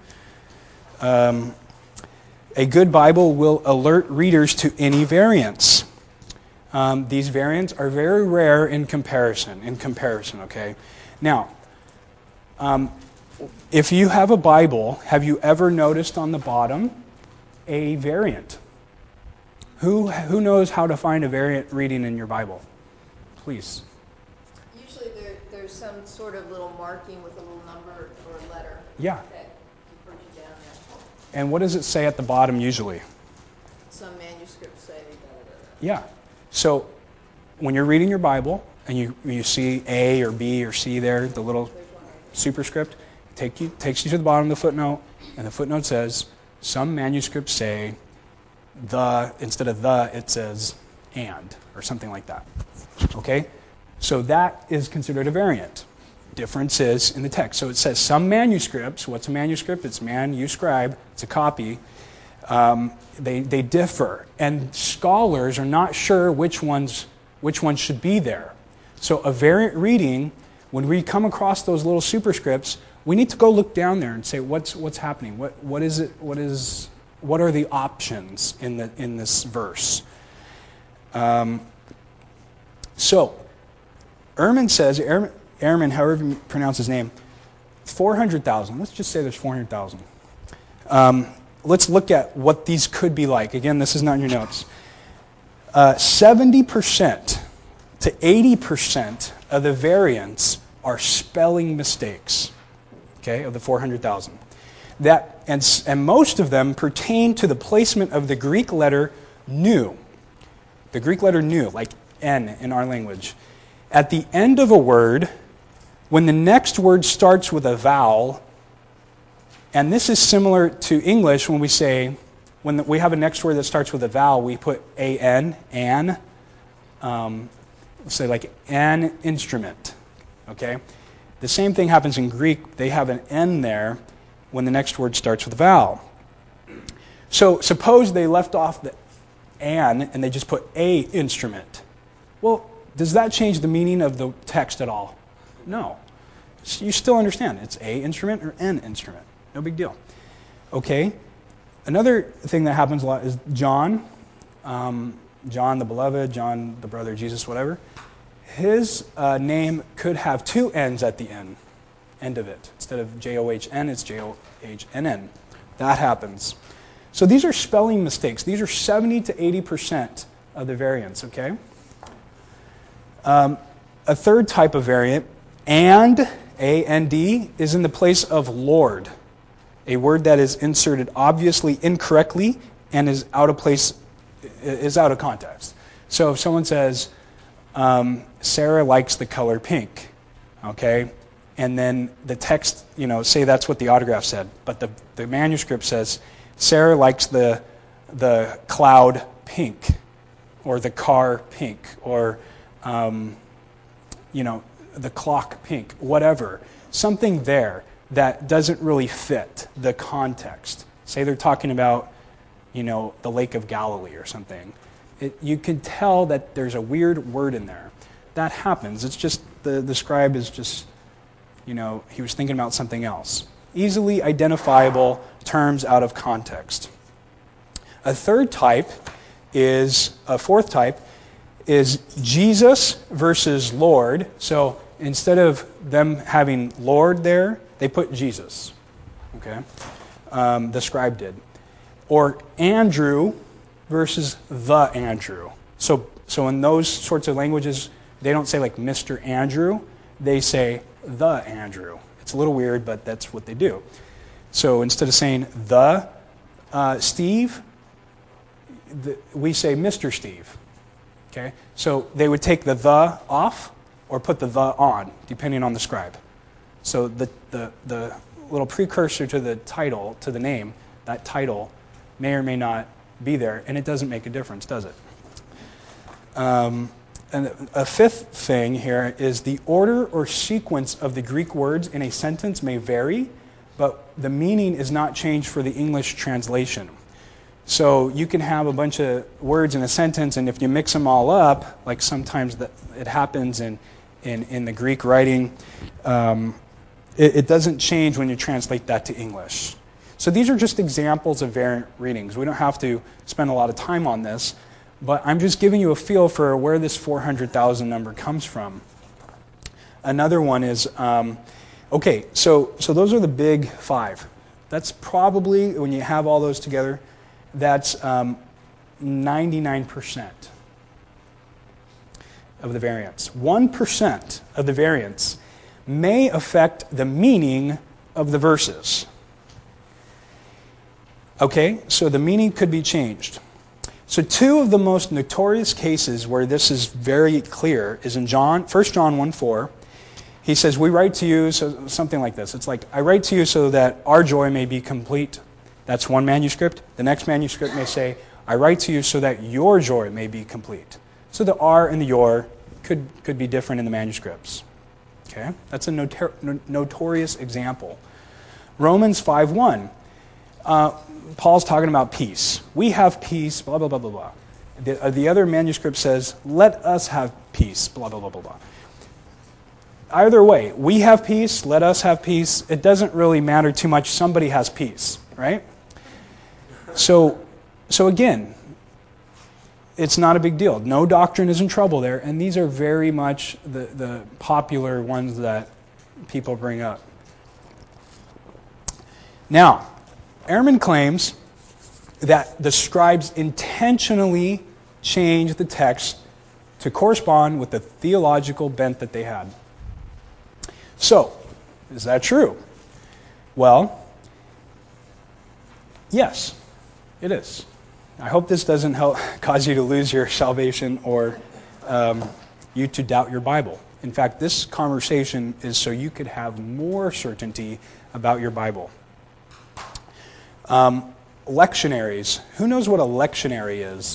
Speaker 1: Um, a good Bible will alert readers to any variants. Um, these variants are very rare in comparison. In comparison, okay. Now, um, if you have a Bible, have you ever noticed on the bottom a variant? Who who knows how to find a variant reading in your Bible? Please.
Speaker 5: Usually there, there's some sort of little marking with a little number or a letter
Speaker 1: Yeah.
Speaker 5: that refers you down there.
Speaker 1: And what does it say at the bottom usually?
Speaker 5: Some manuscripts say da da da da.
Speaker 1: Yeah. So when you're reading your Bible and you, you see A or B or C there, the little
Speaker 5: There's one right there.
Speaker 1: superscript, take you, takes you to the bottom of the footnote, and the footnote says, some manuscripts say the, instead of the, it says and, or something like that. Okay? So that is considered a variant. Differences in the text. So it says some manuscripts, what's a manuscript? It's man, you scribe, it's a copy. Um, they, they differ. And scholars are not sure which ones, which ones should be there. So a variant reading, when we come across those little superscripts, we need to go look down there and say, what's what's happening? What what is it? What is what are the options in the in this verse? Um, so, Ehrman says, Ehrman, Ehrman, however you pronounce his name, four hundred thousand. Let's just say there's four hundred thousand. Um, let's look at what these could be like. Again, this is not in your notes. Uh, seventy percent to eighty percent of the variants are spelling mistakes, okay, of the four hundred thousand. That, and, and most of them pertain to the placement of the Greek letter nu. The Greek letter nu, like N in our language. At the end of a word, when the next word starts with a vowel, and this is similar to English when we say, when we have a next word that starts with a vowel, we put an, an, um, say like an instrument, okay? The same thing happens in Greek. They have an N there when the next word starts with a vowel. So suppose they left off the an and they just put a instrument. Well, does that change the meaning of the text at all? No. You still understand. It's a instrument or an instrument. No big deal. Okay. Another thing that happens a lot is John, um, John the beloved, John the brother of Jesus, whatever. His uh, name could have two N's at the end, end of it. Instead of J O H N, it's J O H N N. That happens. So these are spelling mistakes. These are seventy to eighty percent of the variants, okay? Um, a third type of variant, and, A N D, is in the place of Lord, a word that is inserted obviously incorrectly and is out of place, is out of context. So if someone says, um, Sarah likes the color pink, okay? And then the text, you know, say that's what the autograph said, but the, the manuscript says, Sarah likes the, the cloud pink, or the car pink, or, um, you know, the clock pink, whatever. Something there that doesn't really fit the context. Say they're talking about, you know, the Lake of Galilee or something. It, you can tell that there's a weird word in there. That happens. It's just, the, the scribe is just, you know, he was thinking about something else. Easily identifiable terms out of context. A third type is, a fourth type, is Jesus versus Lord. So instead of them having Lord there, they put Jesus. Okay? Um, the scribe did. Or Andrew versus the Andrew. So, so in those sorts of languages, they don't say like Mister Andrew. They say the Andrew. It's a little weird, but that's what they do. So instead of saying the uh, Steve, the, we say Mister Steve. Okay? So they would take the the off or put the the on, depending on the scribe. So the, the, the little precursor to the title, to the name, that title may or may not be there, and it doesn't make a difference, does it? Um, and a fifth thing here is the order or sequence of the Greek words in a sentence may vary, but the meaning is not changed for the English translation. So you can have a bunch of words in a sentence, and if you mix them all up, like sometimes that it happens in, in, in the Greek writing, um, it, it doesn't change when you translate that to English. So these are just examples of variant readings. We don't have to spend a lot of time on this, but I'm just giving you a feel for where this four hundred thousand number comes from. Another one is, um, okay, so, so those are the big five. That's probably, when you have all those together, that's um, ninety-nine percent of the variants. one percent of the variants may affect the meaning of the verses. Okay, so the meaning could be changed. So two of the most notorious cases where this is very clear is in John, First John one four. He says, we write to you, so something like this. It's like, I write to you so that our joy may be complete. That's one manuscript. The next manuscript may say, I write to you so that your joy may be complete. So the R and the your could, could be different in the manuscripts. Okay, that's a notor- no- notorious example. Romans five one. Uh, Paul's talking about peace. We have peace, blah, blah, blah, blah, blah. The, uh, the other manuscript says, let us have peace, blah, blah, blah, blah, blah. Either way, we have peace, let us have peace. It doesn't really matter too much. Somebody has peace, right? So, so again, it's not a big deal. No doctrine is in trouble there, and these are very much the, the popular ones that people bring up. Now, Ehrman claims that the scribes intentionally changed the text to correspond with the theological bent that they had. So, is that true? Well, yes, it is. I hope this doesn't help cause you to lose your salvation or um, you to doubt your Bible. In fact, this conversation is so you could have more certainty about your Bible. Um, lectionaries. Who knows what a lectionary is?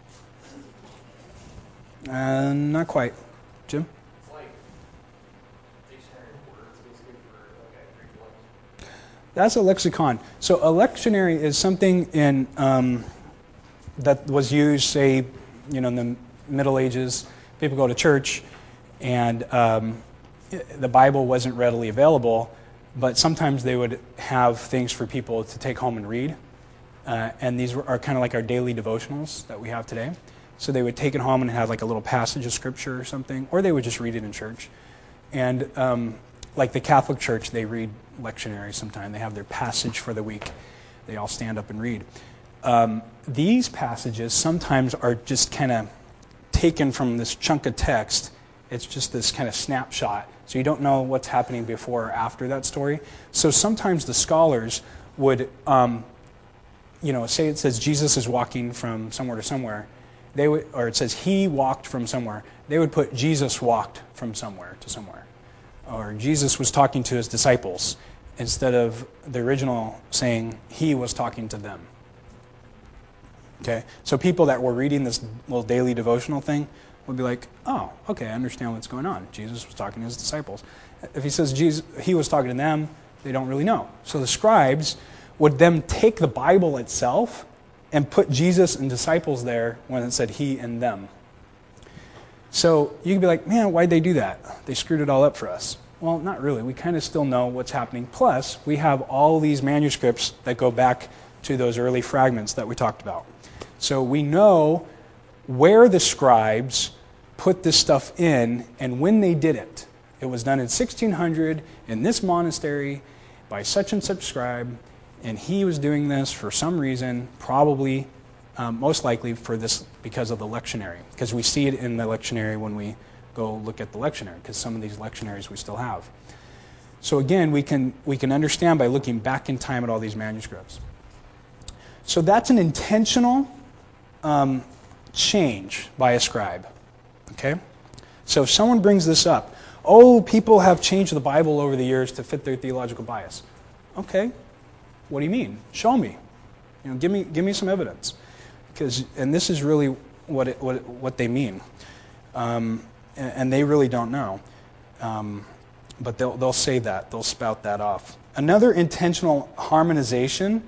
Speaker 1: Uh, not quite. Jim?
Speaker 2: It's like dictionary of words, basically, for like a Greek language.
Speaker 1: That's a lexicon. So a lectionary is something in um, that was used, say, you know, in the Middle Ages. People go to church, and um, the Bible wasn't readily available, but sometimes they would have things for people to take home and read. Uh, and these are kind of like our daily devotionals that we have today. So they would take it home and have like a little passage of scripture or something, or they would just read it in church. And um, like the Catholic Church, they read lectionaries sometime. They have their passage for the week. They all stand up and read. Um, these passages sometimes are just kind of taken from this chunk of text. It's just this kind of snapshot. So you don't know what's happening before or after that story. So sometimes the scholars would, um, you know, say it says Jesus is walking from somewhere to somewhere. They would, or it says he walked from somewhere. They would put Jesus walked from somewhere to somewhere. Or Jesus was talking to his disciples instead of the original saying he was talking to them. Okay, so people that were reading this little daily devotional thing would be like, oh, okay, I understand what's going on. Jesus was talking to his disciples. If he says Jesus, he was talking to them, they don't really know. So the scribes would then take the Bible itself and put Jesus and disciples there when it said he and them. So you could be like, man, why'd they do that? They screwed it all up for us. Well, not really. We kind of still know what's happening. Plus, we have all these manuscripts that go back to those early fragments that we talked about. So we know where the scribes put this stuff in and when they did it. It was done in sixteen hundred in this monastery by such and such scribe, and he was doing this for some reason, probably, um, most likely for this because of the lectionary, because we see it in the lectionary when we go look at the lectionary, because some of these lectionaries we still have. So again, we can we can understand by looking back in time at all these manuscripts. So that's an intentional um, change by a scribe. Okay? So if someone brings this up, oh, people have changed the Bible over the years to fit their theological bias. Okay, what do you mean? Show me. You know, give me give me some evidence, because and this is really what it, what what they mean, um, and, and they really don't know, um, but they'll they'll say that they'll spout that off. Another intentional harmonization,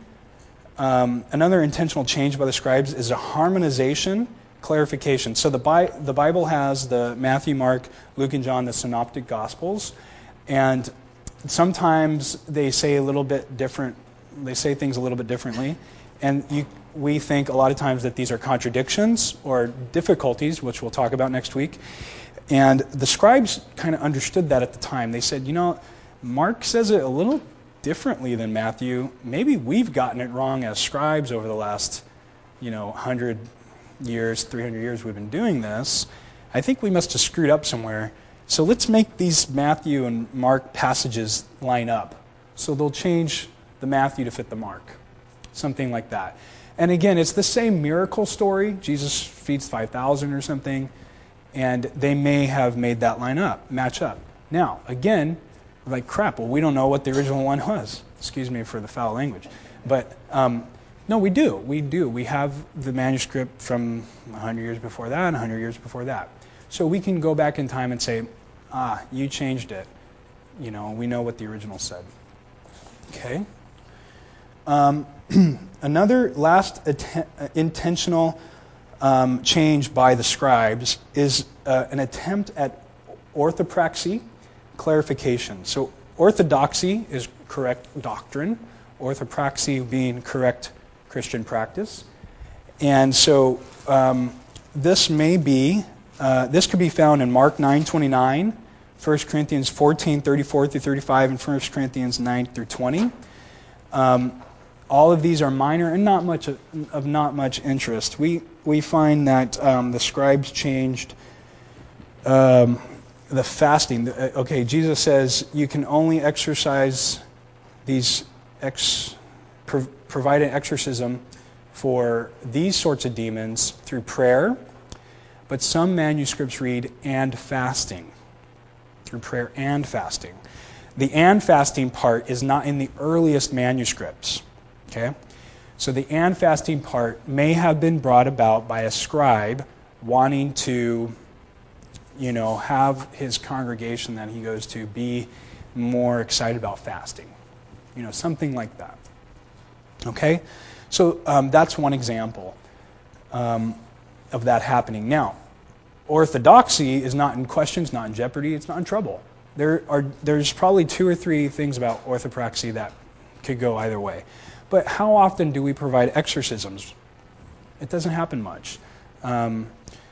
Speaker 1: um, another intentional change by the scribes is a harmonization clarification. So the Bi- the Bible has the Matthew, Mark, Luke, and John, the synoptic gospels, and sometimes they say a little bit different. They say things a little bit differently, and you, we think a lot of times that these are contradictions or difficulties, which we'll talk about next week. And the scribes kind of understood that at the time. They said, you know, Mark says it a little differently than Matthew. Maybe we've gotten it wrong as scribes over the last, you know, one hundred years, three hundred years we've been doing this. I think we must have screwed up somewhere. So let's make these Matthew and Mark passages line up. So they'll change the Matthew to fit the Mark. Something like that. And again, it's the same miracle story. Jesus feeds five thousand or something. And they may have made that line up, match up. Now, again, like crap, well, we don't know what the original one was. Excuse me for the foul language. But um, no, we do. We do. We have the manuscript from one hundred years before that, one hundred years before that. So we can go back in time and say, ah, you changed it. You know, we know what the original said. Okay. Um, another last att- intentional um, change by the scribes is uh, an attempt at orthopraxy clarification. So orthodoxy is correct doctrine, orthopraxy being correct Christian practice. And so um, this may be, uh, this could be found in Mark nine twenty-nine, First Corinthians fourteen thirty-four through thirty-five, and First Corinthians nine through twenty. Um, all of these are minor and not much of, of not much interest. We we find that um, the scribes changed um, the fasting. Okay, Jesus says you can only exercise these ex, pro, provide an exorcism for these sorts of demons through prayer, but some manuscripts read and fasting, through prayer and fasting. The and fasting part is not in the earliest manuscripts. Okay? So the and fasting part may have been brought about by a scribe wanting to, you know, have his congregation that he goes to be more excited about fasting. You know, something like that. Okay? So um, that's one example um, of that happening. Now, orthodoxy is not in question, it's not in jeopardy, it's not in trouble. There are there's probably two or three things about orthopraxy that could go either way. But how often do we provide exorcisms? It doesn't happen much. Um,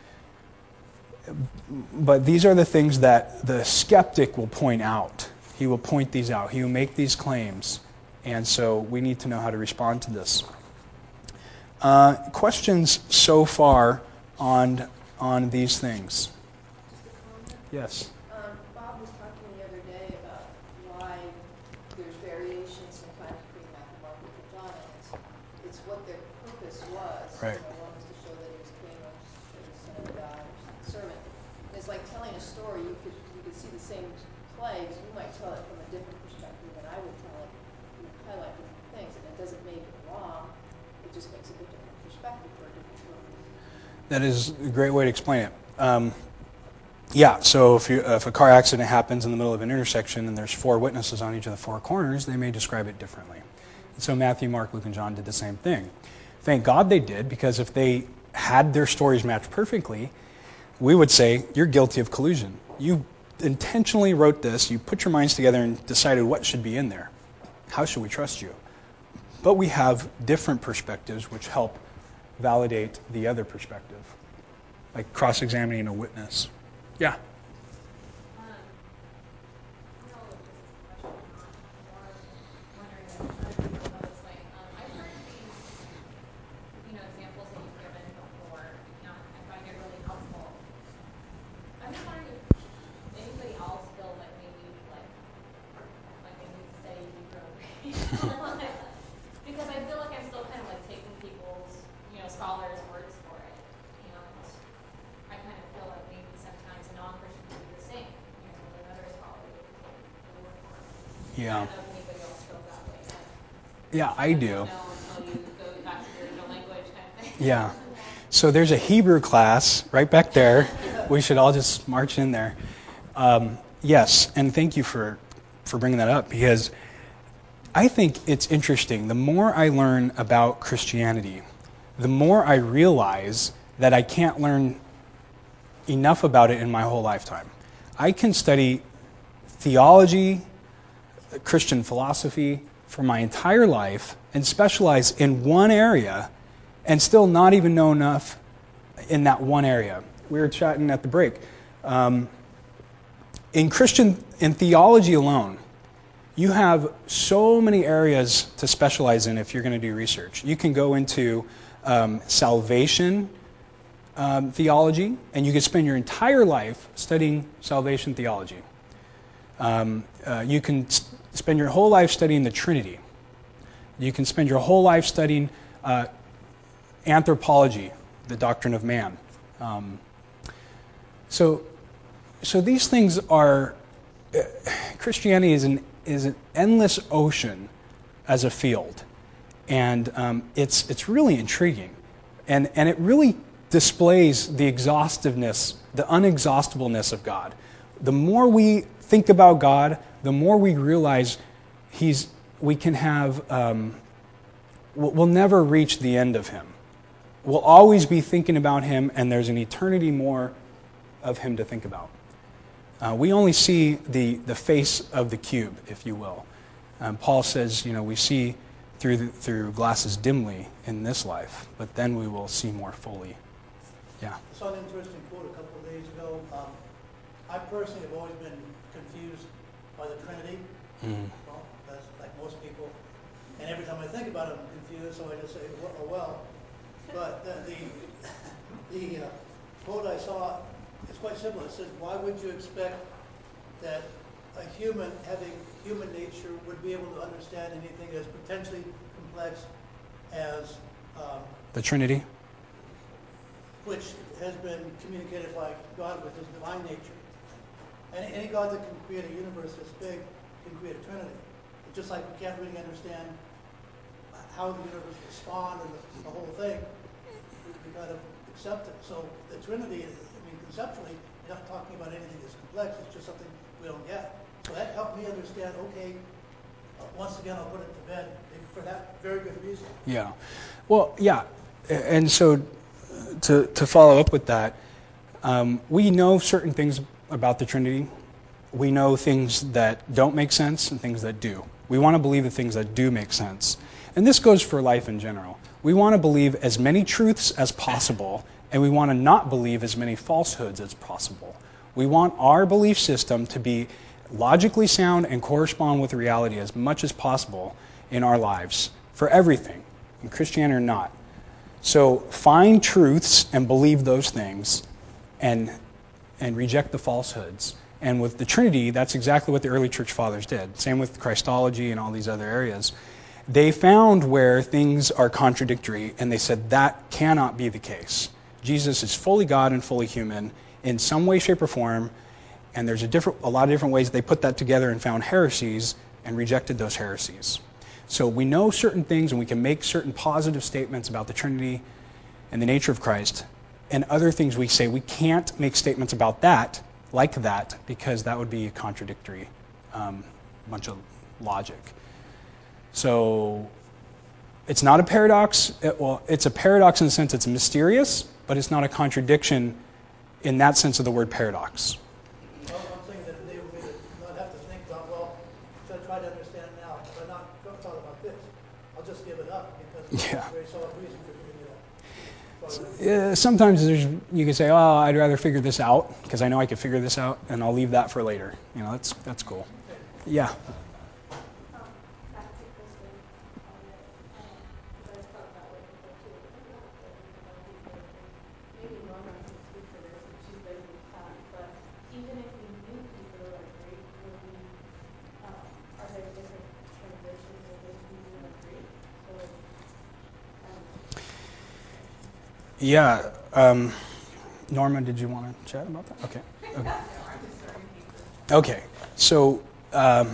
Speaker 1: but these are the things that the skeptic will point out. He will point these out. He will make these claims. And so we need to know how to respond to this. Uh, questions so far on on these things?
Speaker 5: Just a comment.
Speaker 1: Yes.
Speaker 5: Um, Bob was talking the other day about why there's variation sometimes between Matthew, Mark, Luke, and John, and it's it's what their purpose was.
Speaker 1: Right.
Speaker 5: You know, one was to show that he was king, one was to show he was son of God or servant. And it's like telling a story. You could you could see the same plagues. You might tell it from a different perspective than I would tell it. You would highlight different things, and it doesn't make it wrong. It just makes it a different perspective for a different purpose.
Speaker 1: That is a great way to explain it. Um, yeah, so if, you, if a car accident happens in the middle of an intersection and there's four witnesses on each of the four corners, they may describe it differently. And so Matthew, Mark, Luke, and John did the same thing. Thank God they did, because if they had their stories matched perfectly, we would say, you're guilty of collusion. You intentionally wrote this, you put your minds together and decided what should be in there. How should we trust you? But we have different perspectives which help validate the other perspective, like cross-examining a witness. Yeah?
Speaker 7: Um, Because I feel like I'm still kind of like taking people's, you know, scholars' words for it. And I kind of feel like maybe sometimes a non-Christian would do the same. You know, with another scholar, they would take their word for it. I
Speaker 1: Yeah.
Speaker 7: don't know if anybody else feels that way, but
Speaker 1: Yeah, I
Speaker 7: you
Speaker 1: do.
Speaker 7: won't know until you go back to the original language kind of thing.
Speaker 1: Yeah. So there's a Hebrew class right back there. We should all just march in there. Um, yes, and thank you for, for bringing that up, because I think it's interesting. The more I learn about Christianity, the more I realize that I can't learn enough about it in my whole lifetime. I can study theology, Christian philosophy for my entire life and specialize in one area and still not even know enough in that one area. We were chatting at the break. Um, in Christian, in theology alone, you have so many areas to specialize in if you're going to do research. You can go into um, salvation um, theology, and you can spend your entire life studying salvation theology. Um, uh, you can s- spend your whole life studying the Trinity. You can spend your whole life studying uh, anthropology, the doctrine of man. Um, so, so these things are, uh, Christianity is an, is an endless ocean as a field. And um, it's, it's really intriguing. And, and it really displays the exhaustiveness, the unexhaustibleness of God. The more we think about God, the more we realize he's, we can have, um, we'll, we'll never reach the end of him. We'll always be thinking about him, and there's an eternity more of him to think about. Uh, we only see the, the face of the cube, if you will. Um, Paul says, you know, we see through the, through glasses dimly in this life, but then we will see more fully. Yeah.
Speaker 3: I saw an interesting quote a couple of days ago. Um, I personally have always been confused by the Trinity.
Speaker 1: Mm.
Speaker 3: Well, that's like most people. And every time I think about it, I'm confused, so I just say, well, oh well. But the, the, the uh, quote I saw is quite simple. It says, why would you expect that a human having human nature would be able to understand anything as potentially complex as um,
Speaker 1: The Trinity?
Speaker 3: which has been communicated by God with his divine nature. Any, any God that can create a universe this big can create a Trinity. It's just like we can't really understand how the universe was spawned and the, the whole thing, we, we kind of accept it. So the Trinity, I mean, conceptually, you're not talking about anything that's complex, it's just something we don't get. So that helped me understand, okay, uh, once again, I'll put it to bed for that very good reason.
Speaker 1: Yeah. Well, yeah. And so to, to follow up with that, um, we know certain things about the Trinity. We know things that don't make sense and things that do. We want to believe the things that do make sense. And this goes for life in general. We want to believe as many truths as possible, and we want to not believe as many falsehoods as possible. We want our belief system to be logically sound and correspond with reality as much as possible in our lives, for everything, in Christianity or not. So find truths and believe those things, and and reject the falsehoods. And with the Trinity, that's exactly what the early church fathers did. Same with Christology and all these other areas. They found where things are contradictory, and they said that cannot be the case. Jesus is fully God and fully human in some way, shape, or form, and there's a different, a lot of different ways they put that together and found heresies and rejected those heresies. So we know certain things, and we can make certain positive statements about the Trinity and the nature of Christ, and other things we say we can't make statements about that, like that, because that would be a contradictory um, bunch of logic. So it's not a paradox. It, well, it's a paradox in the sense it's mysterious, but it's not a contradiction in that sense of the word paradox.
Speaker 3: Well, I'm saying that enable me to not have to think about, well, should I try to understand now? Have I not thought about this? I'll just give it up because
Speaker 1: Yeah.
Speaker 3: there's a very solid reason for giving it up.
Speaker 1: Uh, sometimes there's, you can say, oh, I'd rather figure this out because I know I could figure this out, and I'll leave that for later. You know, that's that's cool. Yeah.
Speaker 4: Um, back to Christian apologetics, because I've felt that way before too. Like, oh yeah, like we can dive deeper, and maybe Mona can speak to this, and she's been in the past. But even if we knew Hebrew or Greek, would we? Um, are there different translations or things
Speaker 1: Yeah. Um, Norma, did you want to chat about that? Okay. Okay. Okay. So, um,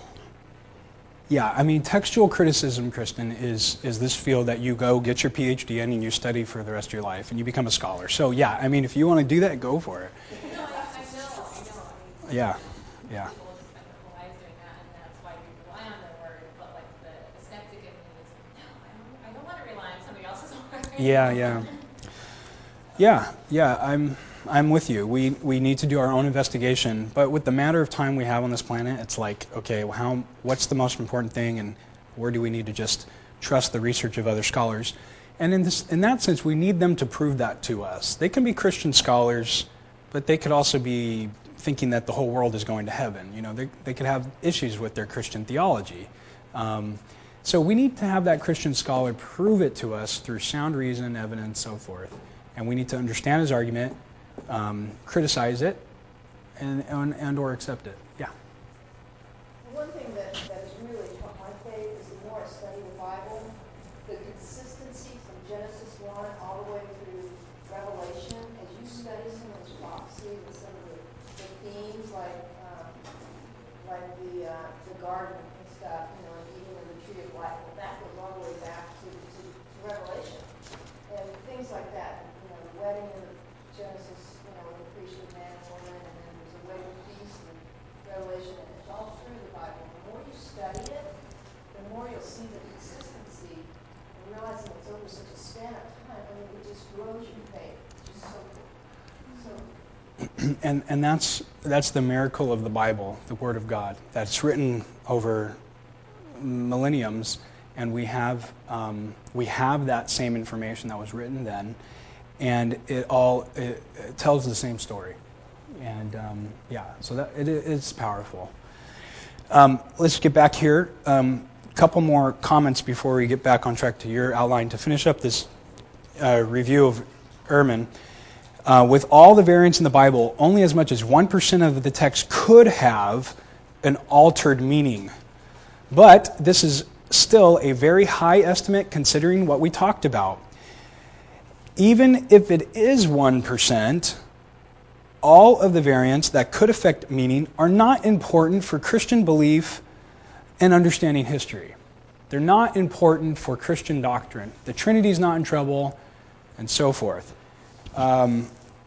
Speaker 1: yeah, I mean, textual criticism, Kristen, is is this field that you go get your PhD in and you study for the rest of your life and you become a scholar. So, yeah, I mean, if you want to do that, go for it.
Speaker 7: No, I, I know, I know. I mean,
Speaker 1: Yeah.
Speaker 7: you know,
Speaker 1: Yeah.
Speaker 7: people just spend their whole lives doing that, and that's why we rely on their word. But like the, the skeptic in me is like, no, I don't, I don't want to rely on somebody else's word.
Speaker 1: Yeah, yeah. Yeah, yeah, I'm I'm with you. We we need to do our own investigation, but with the matter of time we have on this planet, it's like, okay, well, how what's the most important thing, and where do we need to just trust the research of other scholars? And in this in that sense, we need them to prove that to us. They can be Christian scholars, but they could also be thinking that the whole world is going to heaven. You know, they they could have issues with their Christian theology. Um, so we need to have that Christian scholar prove it to us through sound reason, evidence, so forth. And we need to understand his argument, um, criticize it, and, and and or accept it. Yeah.
Speaker 5: One thing that, that has really helped my faith is the more I study the Bible, the consistency from Genesis one all the way through Revelation, as you study some of those prophecies and some of the, the themes, like um, like the uh, the garden and stuff, you know, and eating of the tree of life, well, that goes all the way back to, to, to Revelation. And things like that, you know, the wedding in the Genesis, you know, with the priesthood man and woman, and then there's a wedding feast in Revelation, and it's all through the Bible. The more you study it, the more you'll see the consistency, and realizing it's over such a span of time. I mean, it just grows your faith. It's just so cool. So cool.
Speaker 1: And and that's that's the miracle of the Bible, the Word of God. That's written over millenniums, and we have um, we have that same information that was written then, and it all it, it tells the same story, and um, yeah, so that it is powerful. Um, let's get back here. A um, couple more comments before we get back on track to your outline to finish up this uh, review of Ehrman. Uh, with all the variants in the Bible, only as much as one percent of the text could have an altered meaning. But this is still a very high estimate considering what we talked about. Even if it is one percent, all of the variants that could affect meaning are not important for Christian belief and understanding history. They're not important for Christian doctrine. The Trinity is not in trouble, and so forth. Um,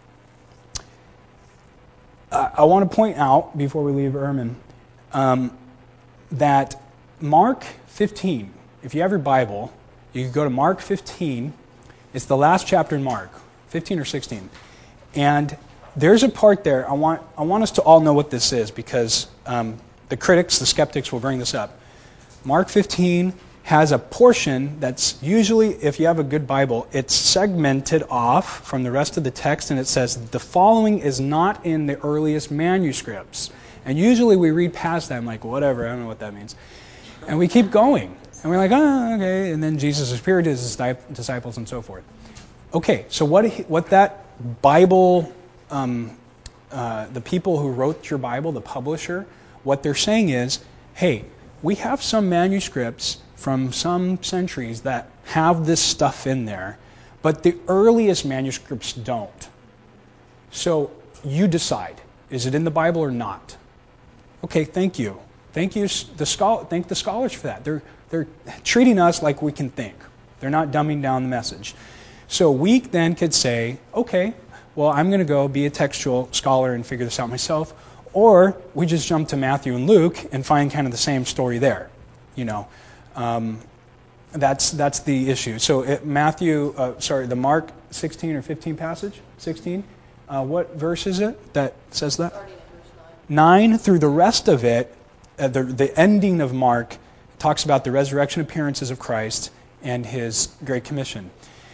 Speaker 1: I want to point out, before we leave Ehrman, um, that Mark fifteen, if you have your Bible, you can go to Mark fifteen. It's the last chapter in Mark, fifteen or sixteen. And there's a part there, I want I want us to all know what this is, because um, the critics, the skeptics will bring this up. Mark fifteen has a portion that's usually, if you have a good Bible, it's segmented off from the rest of the text, and it says, the following is not in the earliest manuscripts. And usually we read past that and like, whatever, I don't know what that means. And we keep going. And we're like, oh, okay. And then Jesus appeared to his disciples and so forth. Okay, so what what that Bible, um, uh, the people who wrote your Bible, the publisher, what they're saying is, hey, we have some manuscripts from some centuries that have this stuff in there, but the earliest manuscripts don't. So you decide, is it in the Bible or not? Okay, thank you. Thank you, the schol- thank the scholars for that. They're they're treating us like we can think. They're not dumbing down the message. So we then could say, okay, well, I'm going to go be a textual scholar and figure this out myself, or we just jump to Matthew and Luke and find kind of the same story there. You know, um, that's that's the issue. So it, Matthew, uh, sorry, the Mark sixteen or fifteen passage, sixteen. Uh, what verse is it that says that?
Speaker 5: Starting at verse nine.
Speaker 1: Nine through the rest of it, uh, the the ending of Mark talks about the resurrection appearances of Christ and his Great Commission.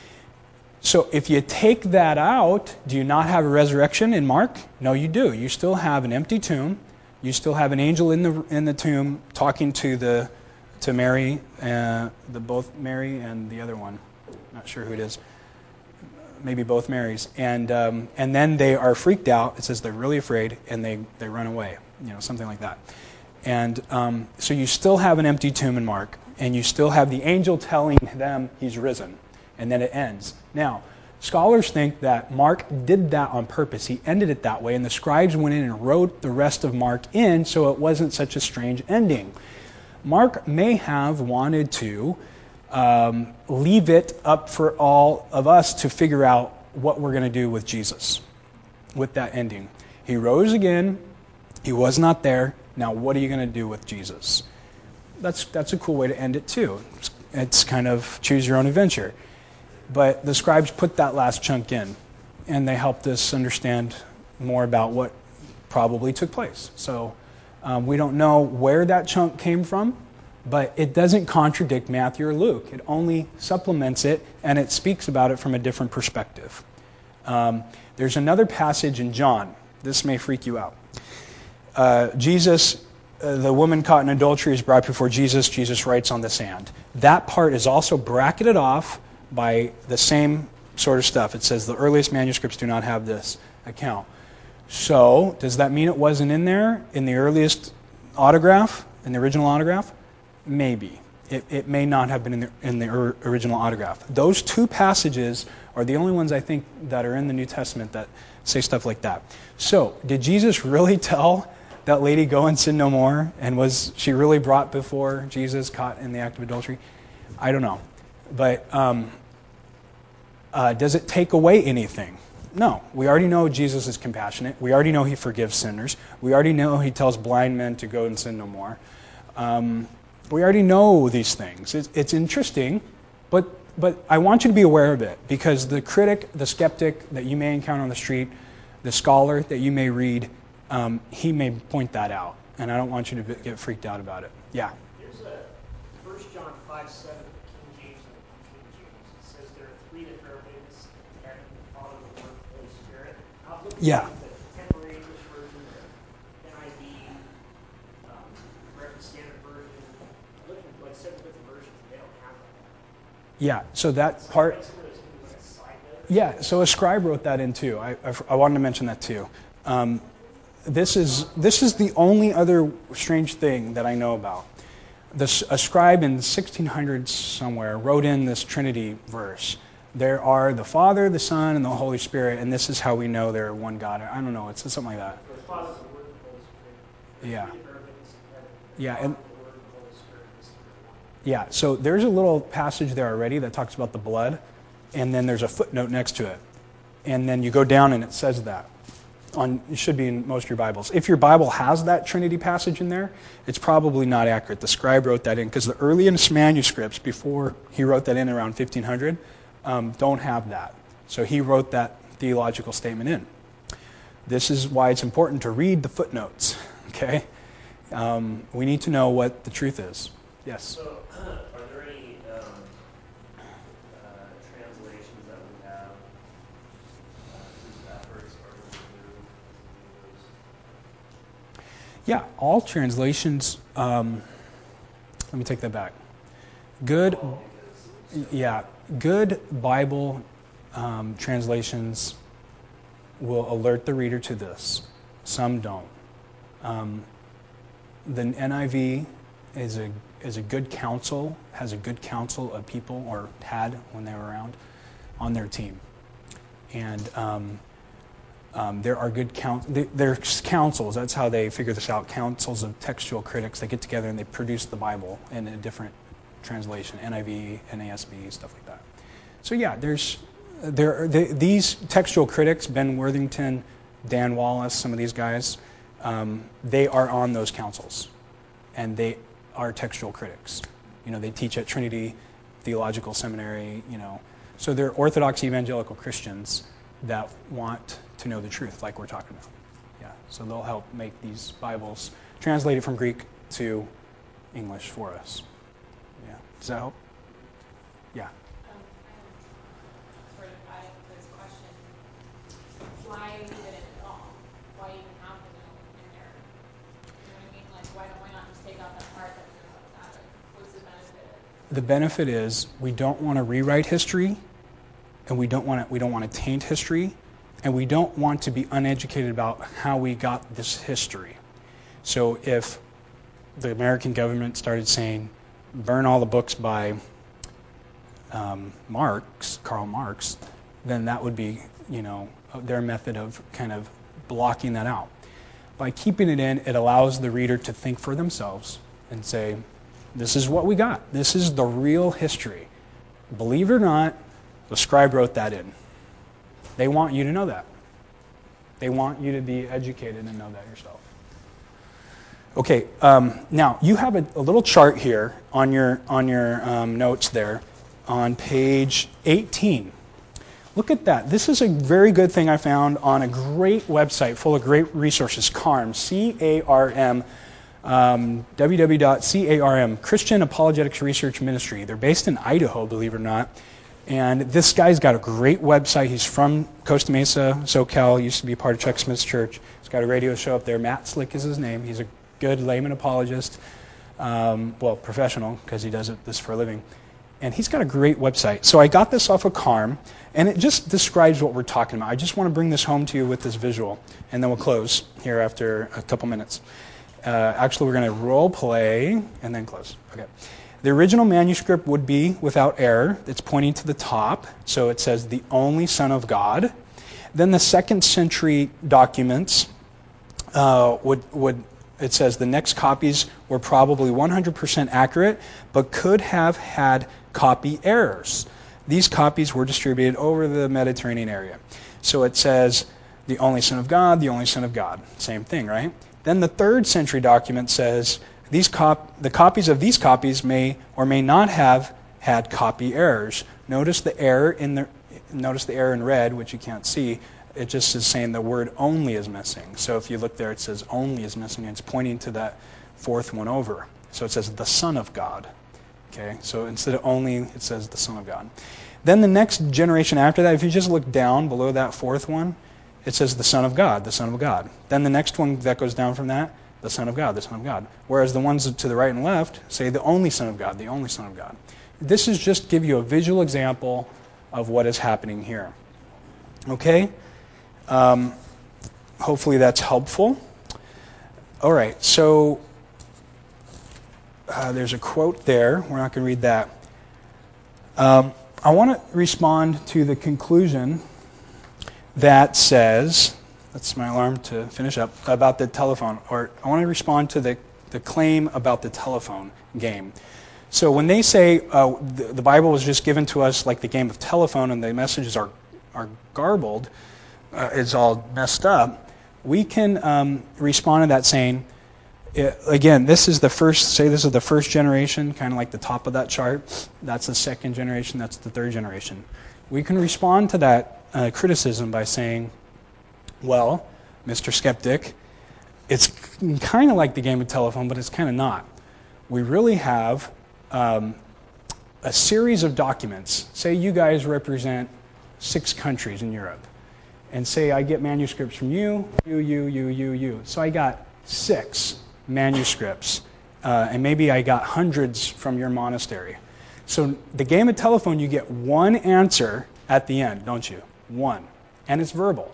Speaker 1: So if you take that out, do you not have a resurrection in Mark? No, you do. You still have an empty tomb. You still have an angel in the in the tomb talking to the to Mary, uh, the both Mary and the other one. Not sure who it is. Maybe both Marys. And um, and then they are freaked out. It says they're really afraid and they, they run away. You know, something like that. And um, so you still have an empty tomb in Mark, and you still have the angel telling them he's risen. And then it ends. Now, Scholars think that Mark did that on purpose. He ended it that way, and the scribes went in and wrote the rest of Mark in so it wasn't such a strange ending. Mark may have wanted to um, leave it up for all of us to figure out what we're going to do with Jesus, with that ending. He rose again. He was not there. Now, what are you going to do with Jesus? That's that's a cool way to end it, too. It's, it's kind of choose your own adventure. But the scribes put that last chunk in, and they helped us understand more about what probably took place. So um, we don't know where that chunk came from, but it doesn't contradict Matthew or Luke. It only supplements it, and it speaks about it from a different perspective. Um, there's another passage in John. This may freak you out. Uh, Jesus, uh, the woman caught in adultery is brought before Jesus. Jesus writes on the sand. That part is also bracketed off by the same sort of stuff. It says the earliest manuscripts do not have this account. So, does that mean it wasn't in there in the earliest autograph, in the original autograph? Maybe. It, it may not have been in the, in the or, original autograph. Those two passages are the only ones I think that are in the New Testament that say stuff like that. So, did Jesus really tell that lady, go and sin no more? And was she really brought before Jesus, caught in the act of adultery? I don't know. But um, uh, does it take away anything? No. We already know Jesus is compassionate. We already know he forgives sinners. We already know he tells blind men to go and sin no more. Um, we already know these things. It's, it's interesting, but but I want you to be aware of it, because the critic, the skeptic that you may encounter on the street, the scholar that you may read, um, he may point that out, and I don't want you to get freaked out about it. Yeah?
Speaker 8: There's a First John five seven, the King James and the New King James. It says there are three that bear witness in heaven, the Father, the Word, and the Holy Spirit. I was looking
Speaker 1: Yeah.
Speaker 8: at the Contemporary English Version, the N I V, um, American Standard Version. I looked at like several different versions, and they don't have that.
Speaker 1: Yeah, so that
Speaker 8: So
Speaker 1: part...
Speaker 8: I think some of those maybe like a side note.
Speaker 1: Yeah, so a scribe wrote that in too. I, I, I wanted to mention that too. Um, this is this is the only other strange thing that I know about. This, a scribe in sixteen hundreds somewhere wrote in this Trinity verse. There are the Father, the Son, and the Holy Spirit, and this is how we know they're one God. I don't know, it's something like that.
Speaker 8: The Father, the Word, and the Holy Spirit. There are
Speaker 1: Yeah.
Speaker 8: three that bear witness in heaven, the
Speaker 1: Yeah,
Speaker 8: Father,
Speaker 1: and
Speaker 8: the Word, and the Holy Spirit. This three are one.
Speaker 1: yeah, so there's a little passage there already that talks about the blood, and then there's a footnote next to it. And then you go down and it says that. On, it should be in most of your Bibles. If your Bible has that Trinity passage in there, it's probably not accurate. The scribe wrote that in, because the earliest manuscripts, before he wrote that in around fifteen hundred, um, don't have that. So he wrote that theological statement in. This is why it's important to read the footnotes, okay? Um, we need to know what the truth is. Yes?
Speaker 9: So, are there any um, uh, translations that we have uh, whose efforts are going to move any of those?
Speaker 1: Yeah, all translations, um, let me take that back. Good,
Speaker 9: All because
Speaker 1: yeah, good Bible um, translations will alert the reader to this. Some don't. Um, the N I V is a is a good counsel, has a good counsel of people, or had when they were around, on their team. And um, um, there are good counsel, there's councils, that's how they figure this out, councils of textual critics. They get together and they produce the Bible in a different translation, N I V, N A S B, stuff like that. So yeah, there's there they, these textual critics, Ben Worthington, Dan Wallace, some of these guys, um, they are on those councils, and they are textual critics. You know, they teach at Trinity Theological Seminary. You know, so they're Orthodox evangelical Christians that want to know the truth, like we're talking about. Yeah, so they'll help make these Bibles translated from Greek to English for us. Yeah, does that help? Yeah.
Speaker 7: Um, I have sort of adding to this question, why leave it in at all? Why even have the note in there? You know what I mean? Like, why don't why not just take out that part that we know that was added? What's the benefit?
Speaker 1: The benefit is we don't want to rewrite history, and we don't want to we don't want to taint history, and we don't want to be uneducated about how we got this history. So if the American government started saying, burn all the books by um, Marx, Karl Marx, then that would be, you know, their method of kind of blocking that out. By keeping it in, it allows the reader to think for themselves and say, this is what we got. This is the real history. Believe it or not, the scribe wrote that in. They want you to know that. They want you to be educated and know that yourself. Okay, um, now you have a, a little chart here on your on your um, notes there on page eighteen. Look at that. This is a very good thing I found on a great website full of great resources, CARM, C A R M, um, w w w dot carm, Christian Apologetics Research Ministry. They're based in Idaho, believe it or not. And this guy's got a great website. He's from Costa Mesa, SoCal, used to be part of Chuck Smith's church. He's got a radio show up there. Matt Slick is his name. He's a good layman apologist, um, well, professional, because he does it, this for a living. And he's got a great website. So I got this off of CARM, and it just describes what we're talking about. I just want to bring this home to you with this visual, and then we'll close here after a couple minutes. Uh, actually, we're going to role play and then close. Okay. The original manuscript would be without error. It's pointing to the top, so it says the only Son of God. Then the second century documents uh, would would it says the next copies were probably one hundred percent accurate, but could have had copy errors. These copies were distributed over the Mediterranean area. So it says the only Son of God, the only Son of God. Same thing, right? Then the third century document says these cop- the copies of these copies may or may not have had copy errors. Notice the error in the notice the error in red, which you can't see. It just is saying the word only is missing. So if you look there, it says only is missing, and it's pointing to that fourth one over. So it says the Son of God. Okay, so instead of only, it says the Son of God. Then the next generation after that, if you just look down below that fourth one, it says the Son of God, the Son of God. Then the next one that goes down from that, the Son of God, the Son of God. Whereas the ones to the right and left say the only Son of God, the only Son of God. This is just to give you a visual example of what is happening here. Okay? Um, hopefully that's helpful. All right, so uh, there's a quote there. We're not going to read that. Um, I want to respond to the conclusion that says, that's my alarm to finish up, about the telephone. Or I want to respond to the, the claim about the telephone game. So when they say uh, the, the Bible was just given to us like the game of telephone and the messages are, are garbled, uh, it's all messed up, we can um, respond to that saying, it, again, this is the first, say this is the first generation, kind of like the top of that chart. That's the second generation, that's the third generation. We can respond to that uh, criticism by saying, well, Mister Skeptic, it's kind of like the game of telephone, but it's kind of not. We really have um, a series of documents. Say you guys represent six countries in Europe. And say I get manuscripts from you, you, you, you, you, you. So I got six manuscripts. Uh, and maybe I got hundreds from your monastery. So the game of telephone, you get one answer at the end, don't you? One. And it's verbal.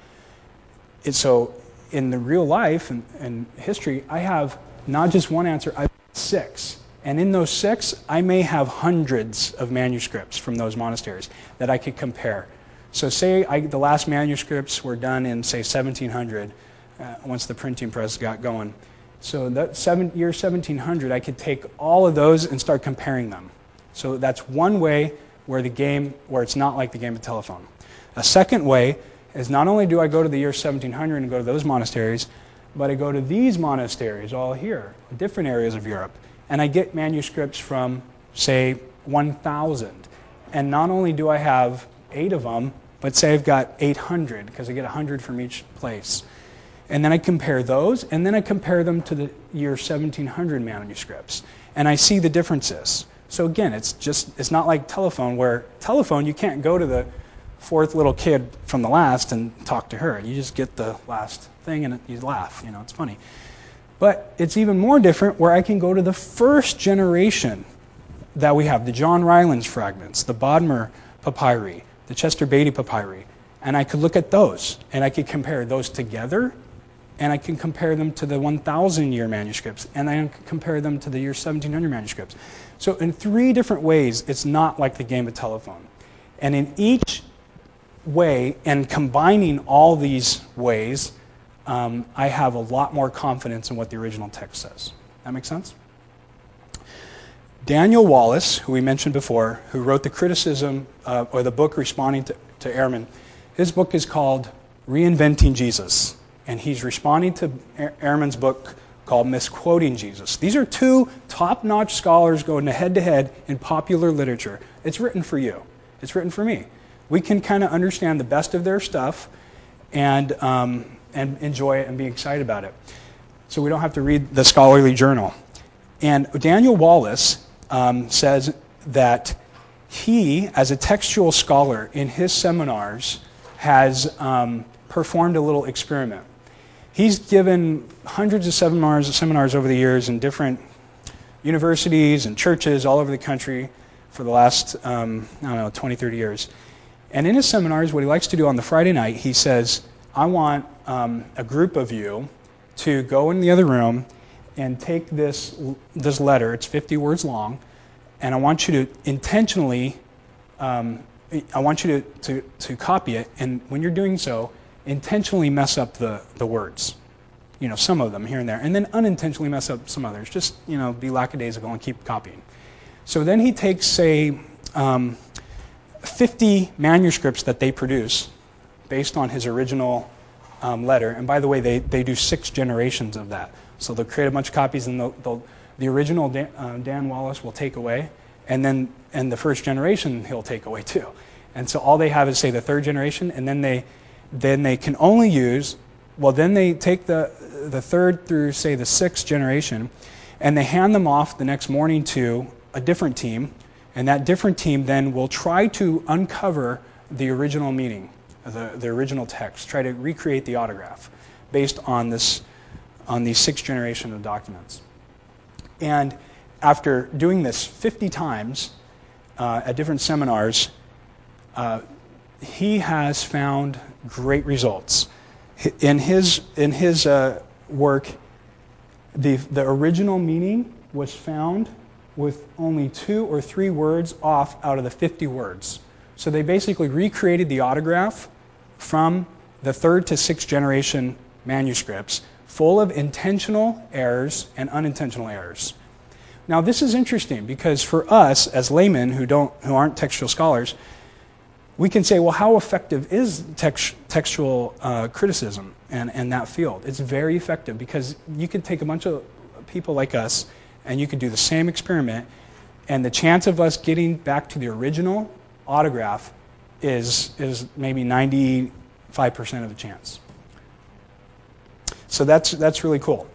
Speaker 1: It's so in the real life and, and history, I have not just one answer, I have six. And in those six, I may have hundreds of manuscripts from those monasteries that I could compare. So say I, the last manuscripts were done in, say, seventeen hundred, uh, once the printing press got going. So that seven, year seventeen hundred, I could take all of those and start comparing them. So that's one way where the game, where it's not like the game of telephone. A second way is not only do I go to the year seventeen hundred and go to those monasteries, but I go to these monasteries all here, different areas of Europe, and I get manuscripts from, say, one thousand. And not only do I have eight of them, but say I've got eight hundred, because I get one hundred from each place. And then I compare those, and then I compare them to the year seventeen hundred manuscripts. And I see the differences. So again, it's just it's not like telephone, where telephone, you can't go to the fourth little kid from the last and talk to her. You just get the last thing and you laugh. You know, it's funny. But it's even more different where I can go to the first generation that we have, the John Rylands fragments, the Bodmer papyri, the Chester Beatty papyri, and I could look at those, and I could compare those together, and I can compare them to the one thousand year manuscripts, and I can compare them to the year seventeen hundred manuscripts. So in three different ways, it's not like the game of telephone. And in each way, and combining all these ways, um, I have a lot more confidence in what the original text says. That make sense? Daniel Wallace, who we mentioned before, who wrote the criticism, uh, or the book responding to, to Ehrman, his book is called Reinventing Jesus. And he's responding to Ehrman's book called Misquoting Jesus. These are two top-notch scholars going head-to-head in popular literature. It's written for you. It's written for me. We can kind of understand the best of their stuff and, um, and enjoy it and be excited about it. So we don't have to read the scholarly journal. And Daniel Wallace um, says that he, as a textual scholar in his seminars, has um, performed a little experiment. He's given hundreds of seminars, seminars over the years in different universities and churches all over the country for the last, um, I don't know, twenty, thirty years. And in his seminars, what he likes to do on the Friday night, he says, I want um, a group of you to go in the other room and take this this letter, it's fifty words long, and I want you to intentionally, um, I want you to, to, to copy it, and when you're doing so, intentionally mess up the, the words. You know, some of them here and there, and then unintentionally mess up some others. Just, you know, be lackadaisical and keep copying. So then he takes, say, um, fifty manuscripts that they produce based on his original um, letter, and by the way, they, they do six generations of that. So they'll create a bunch of copies, and they'll, they'll, the original Dan, uh, Dan Wallace will take away, and then and the first generation he'll take away too. And so all they have is, say, the third generation, and then they then they can only use, well, then they take the the third through, say, the sixth generation, and they hand them off the next morning to a different team, and that different team then will try to uncover the original meaning, the, the original text, try to recreate the autograph based on this on these six generations of documents. And after doing this fifty times uh, at different seminars, uh, he has found great results. In his in his uh, work, the the original meaning was found with only two or three words off out of the fifty words. So they basically recreated the autograph from the third to sixth generation manuscripts, full of intentional errors and unintentional errors. Now, this is interesting because for us as laymen who don't who aren't textual scholars, we can say, well, how effective is text, textual uh, criticism and, and that field? It's very effective because you can take a bunch of people like us and you can do the same experiment, and the chance of us getting back to the original autograph is is maybe ninety-five percent of the chance. So that's that's really cool.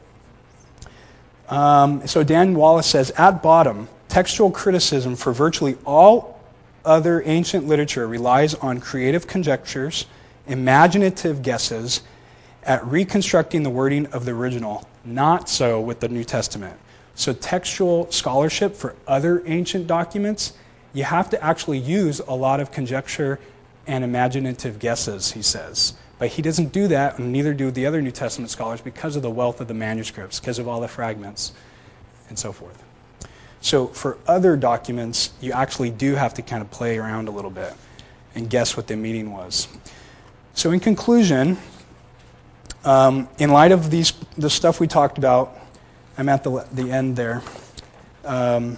Speaker 1: Um, so Dan Wallace says, at bottom, textual criticism for virtually all other ancient literature relies on creative conjectures, imaginative guesses at reconstructing the wording of the original. Not so with the New Testament. So textual scholarship for other ancient documents, you have to actually use a lot of conjecture and imaginative guesses, he says. But he doesn't do that, and neither do the other New Testament scholars, because of the wealth of the manuscripts, because of all the fragments, and so forth. So for other documents, you actually do have to kind of play around a little bit and guess what the meaning was. So in conclusion, um, in light of these the stuff we talked about, I'm at the, the end there. Um,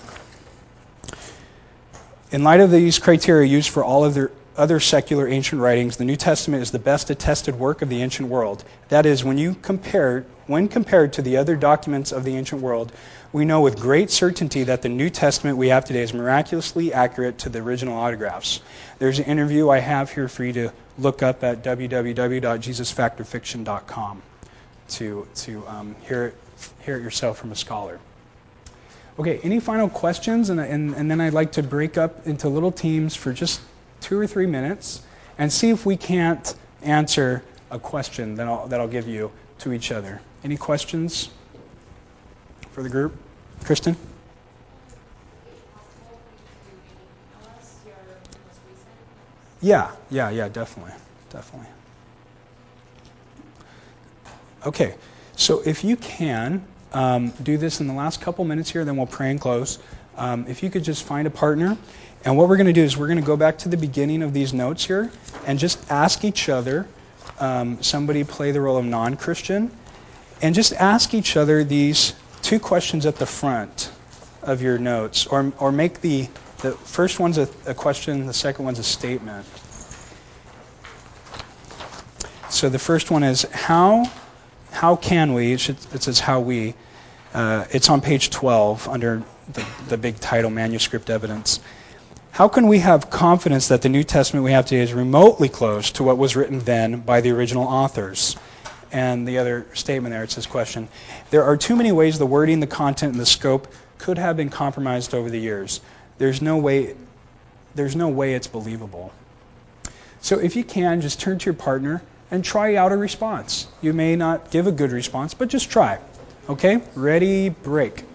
Speaker 1: in light of these criteria used for all of the other secular ancient writings, the New Testament is the best attested work of the ancient world. That is, when you compare, when compared to the other documents of the ancient world, we know with great certainty that the New Testament we have today is miraculously accurate to the original autographs. There's an interview I have here for you to look up at w w w dot jesus factor fiction dot com to to um, hear it, hear it yourself from a scholar. Okay, any final questions? And, and, and then I'd like to break up into little teams for just two or three minutes and see if we can't answer a question that I'll, that I'll give you to each other. Any questions for the group? Kristen?
Speaker 7: Is it possible for you to maybe email us your most recent notes?
Speaker 1: Yeah, yeah, yeah, definitely, definitely. Okay, so if you can um, do this in the last couple minutes here, then we'll pray and close. Um, if you could just find a partner. And what we're going to do is we're going to go back to the beginning of these notes here and just ask each other, um, somebody play the role of non-Christian, and just ask each other these two questions at the front of your notes, or or make the, the first one's a, a question, the second one's a statement. So the first one is, how how can we, it, should, it says how we, uh, it's on page twelve under the, the big title, Manuscript Evidence. How can we have confidence that the New Testament we have today is remotely close to what was written then by the original authors? And the other statement there, it says question. There are too many ways the wording, the content, and the scope could have been compromised over the years. There's no way, there's no way it's believable. So if you can, just turn to your partner and try out a response. You may not give a good response, but just try. Okay? Ready, break.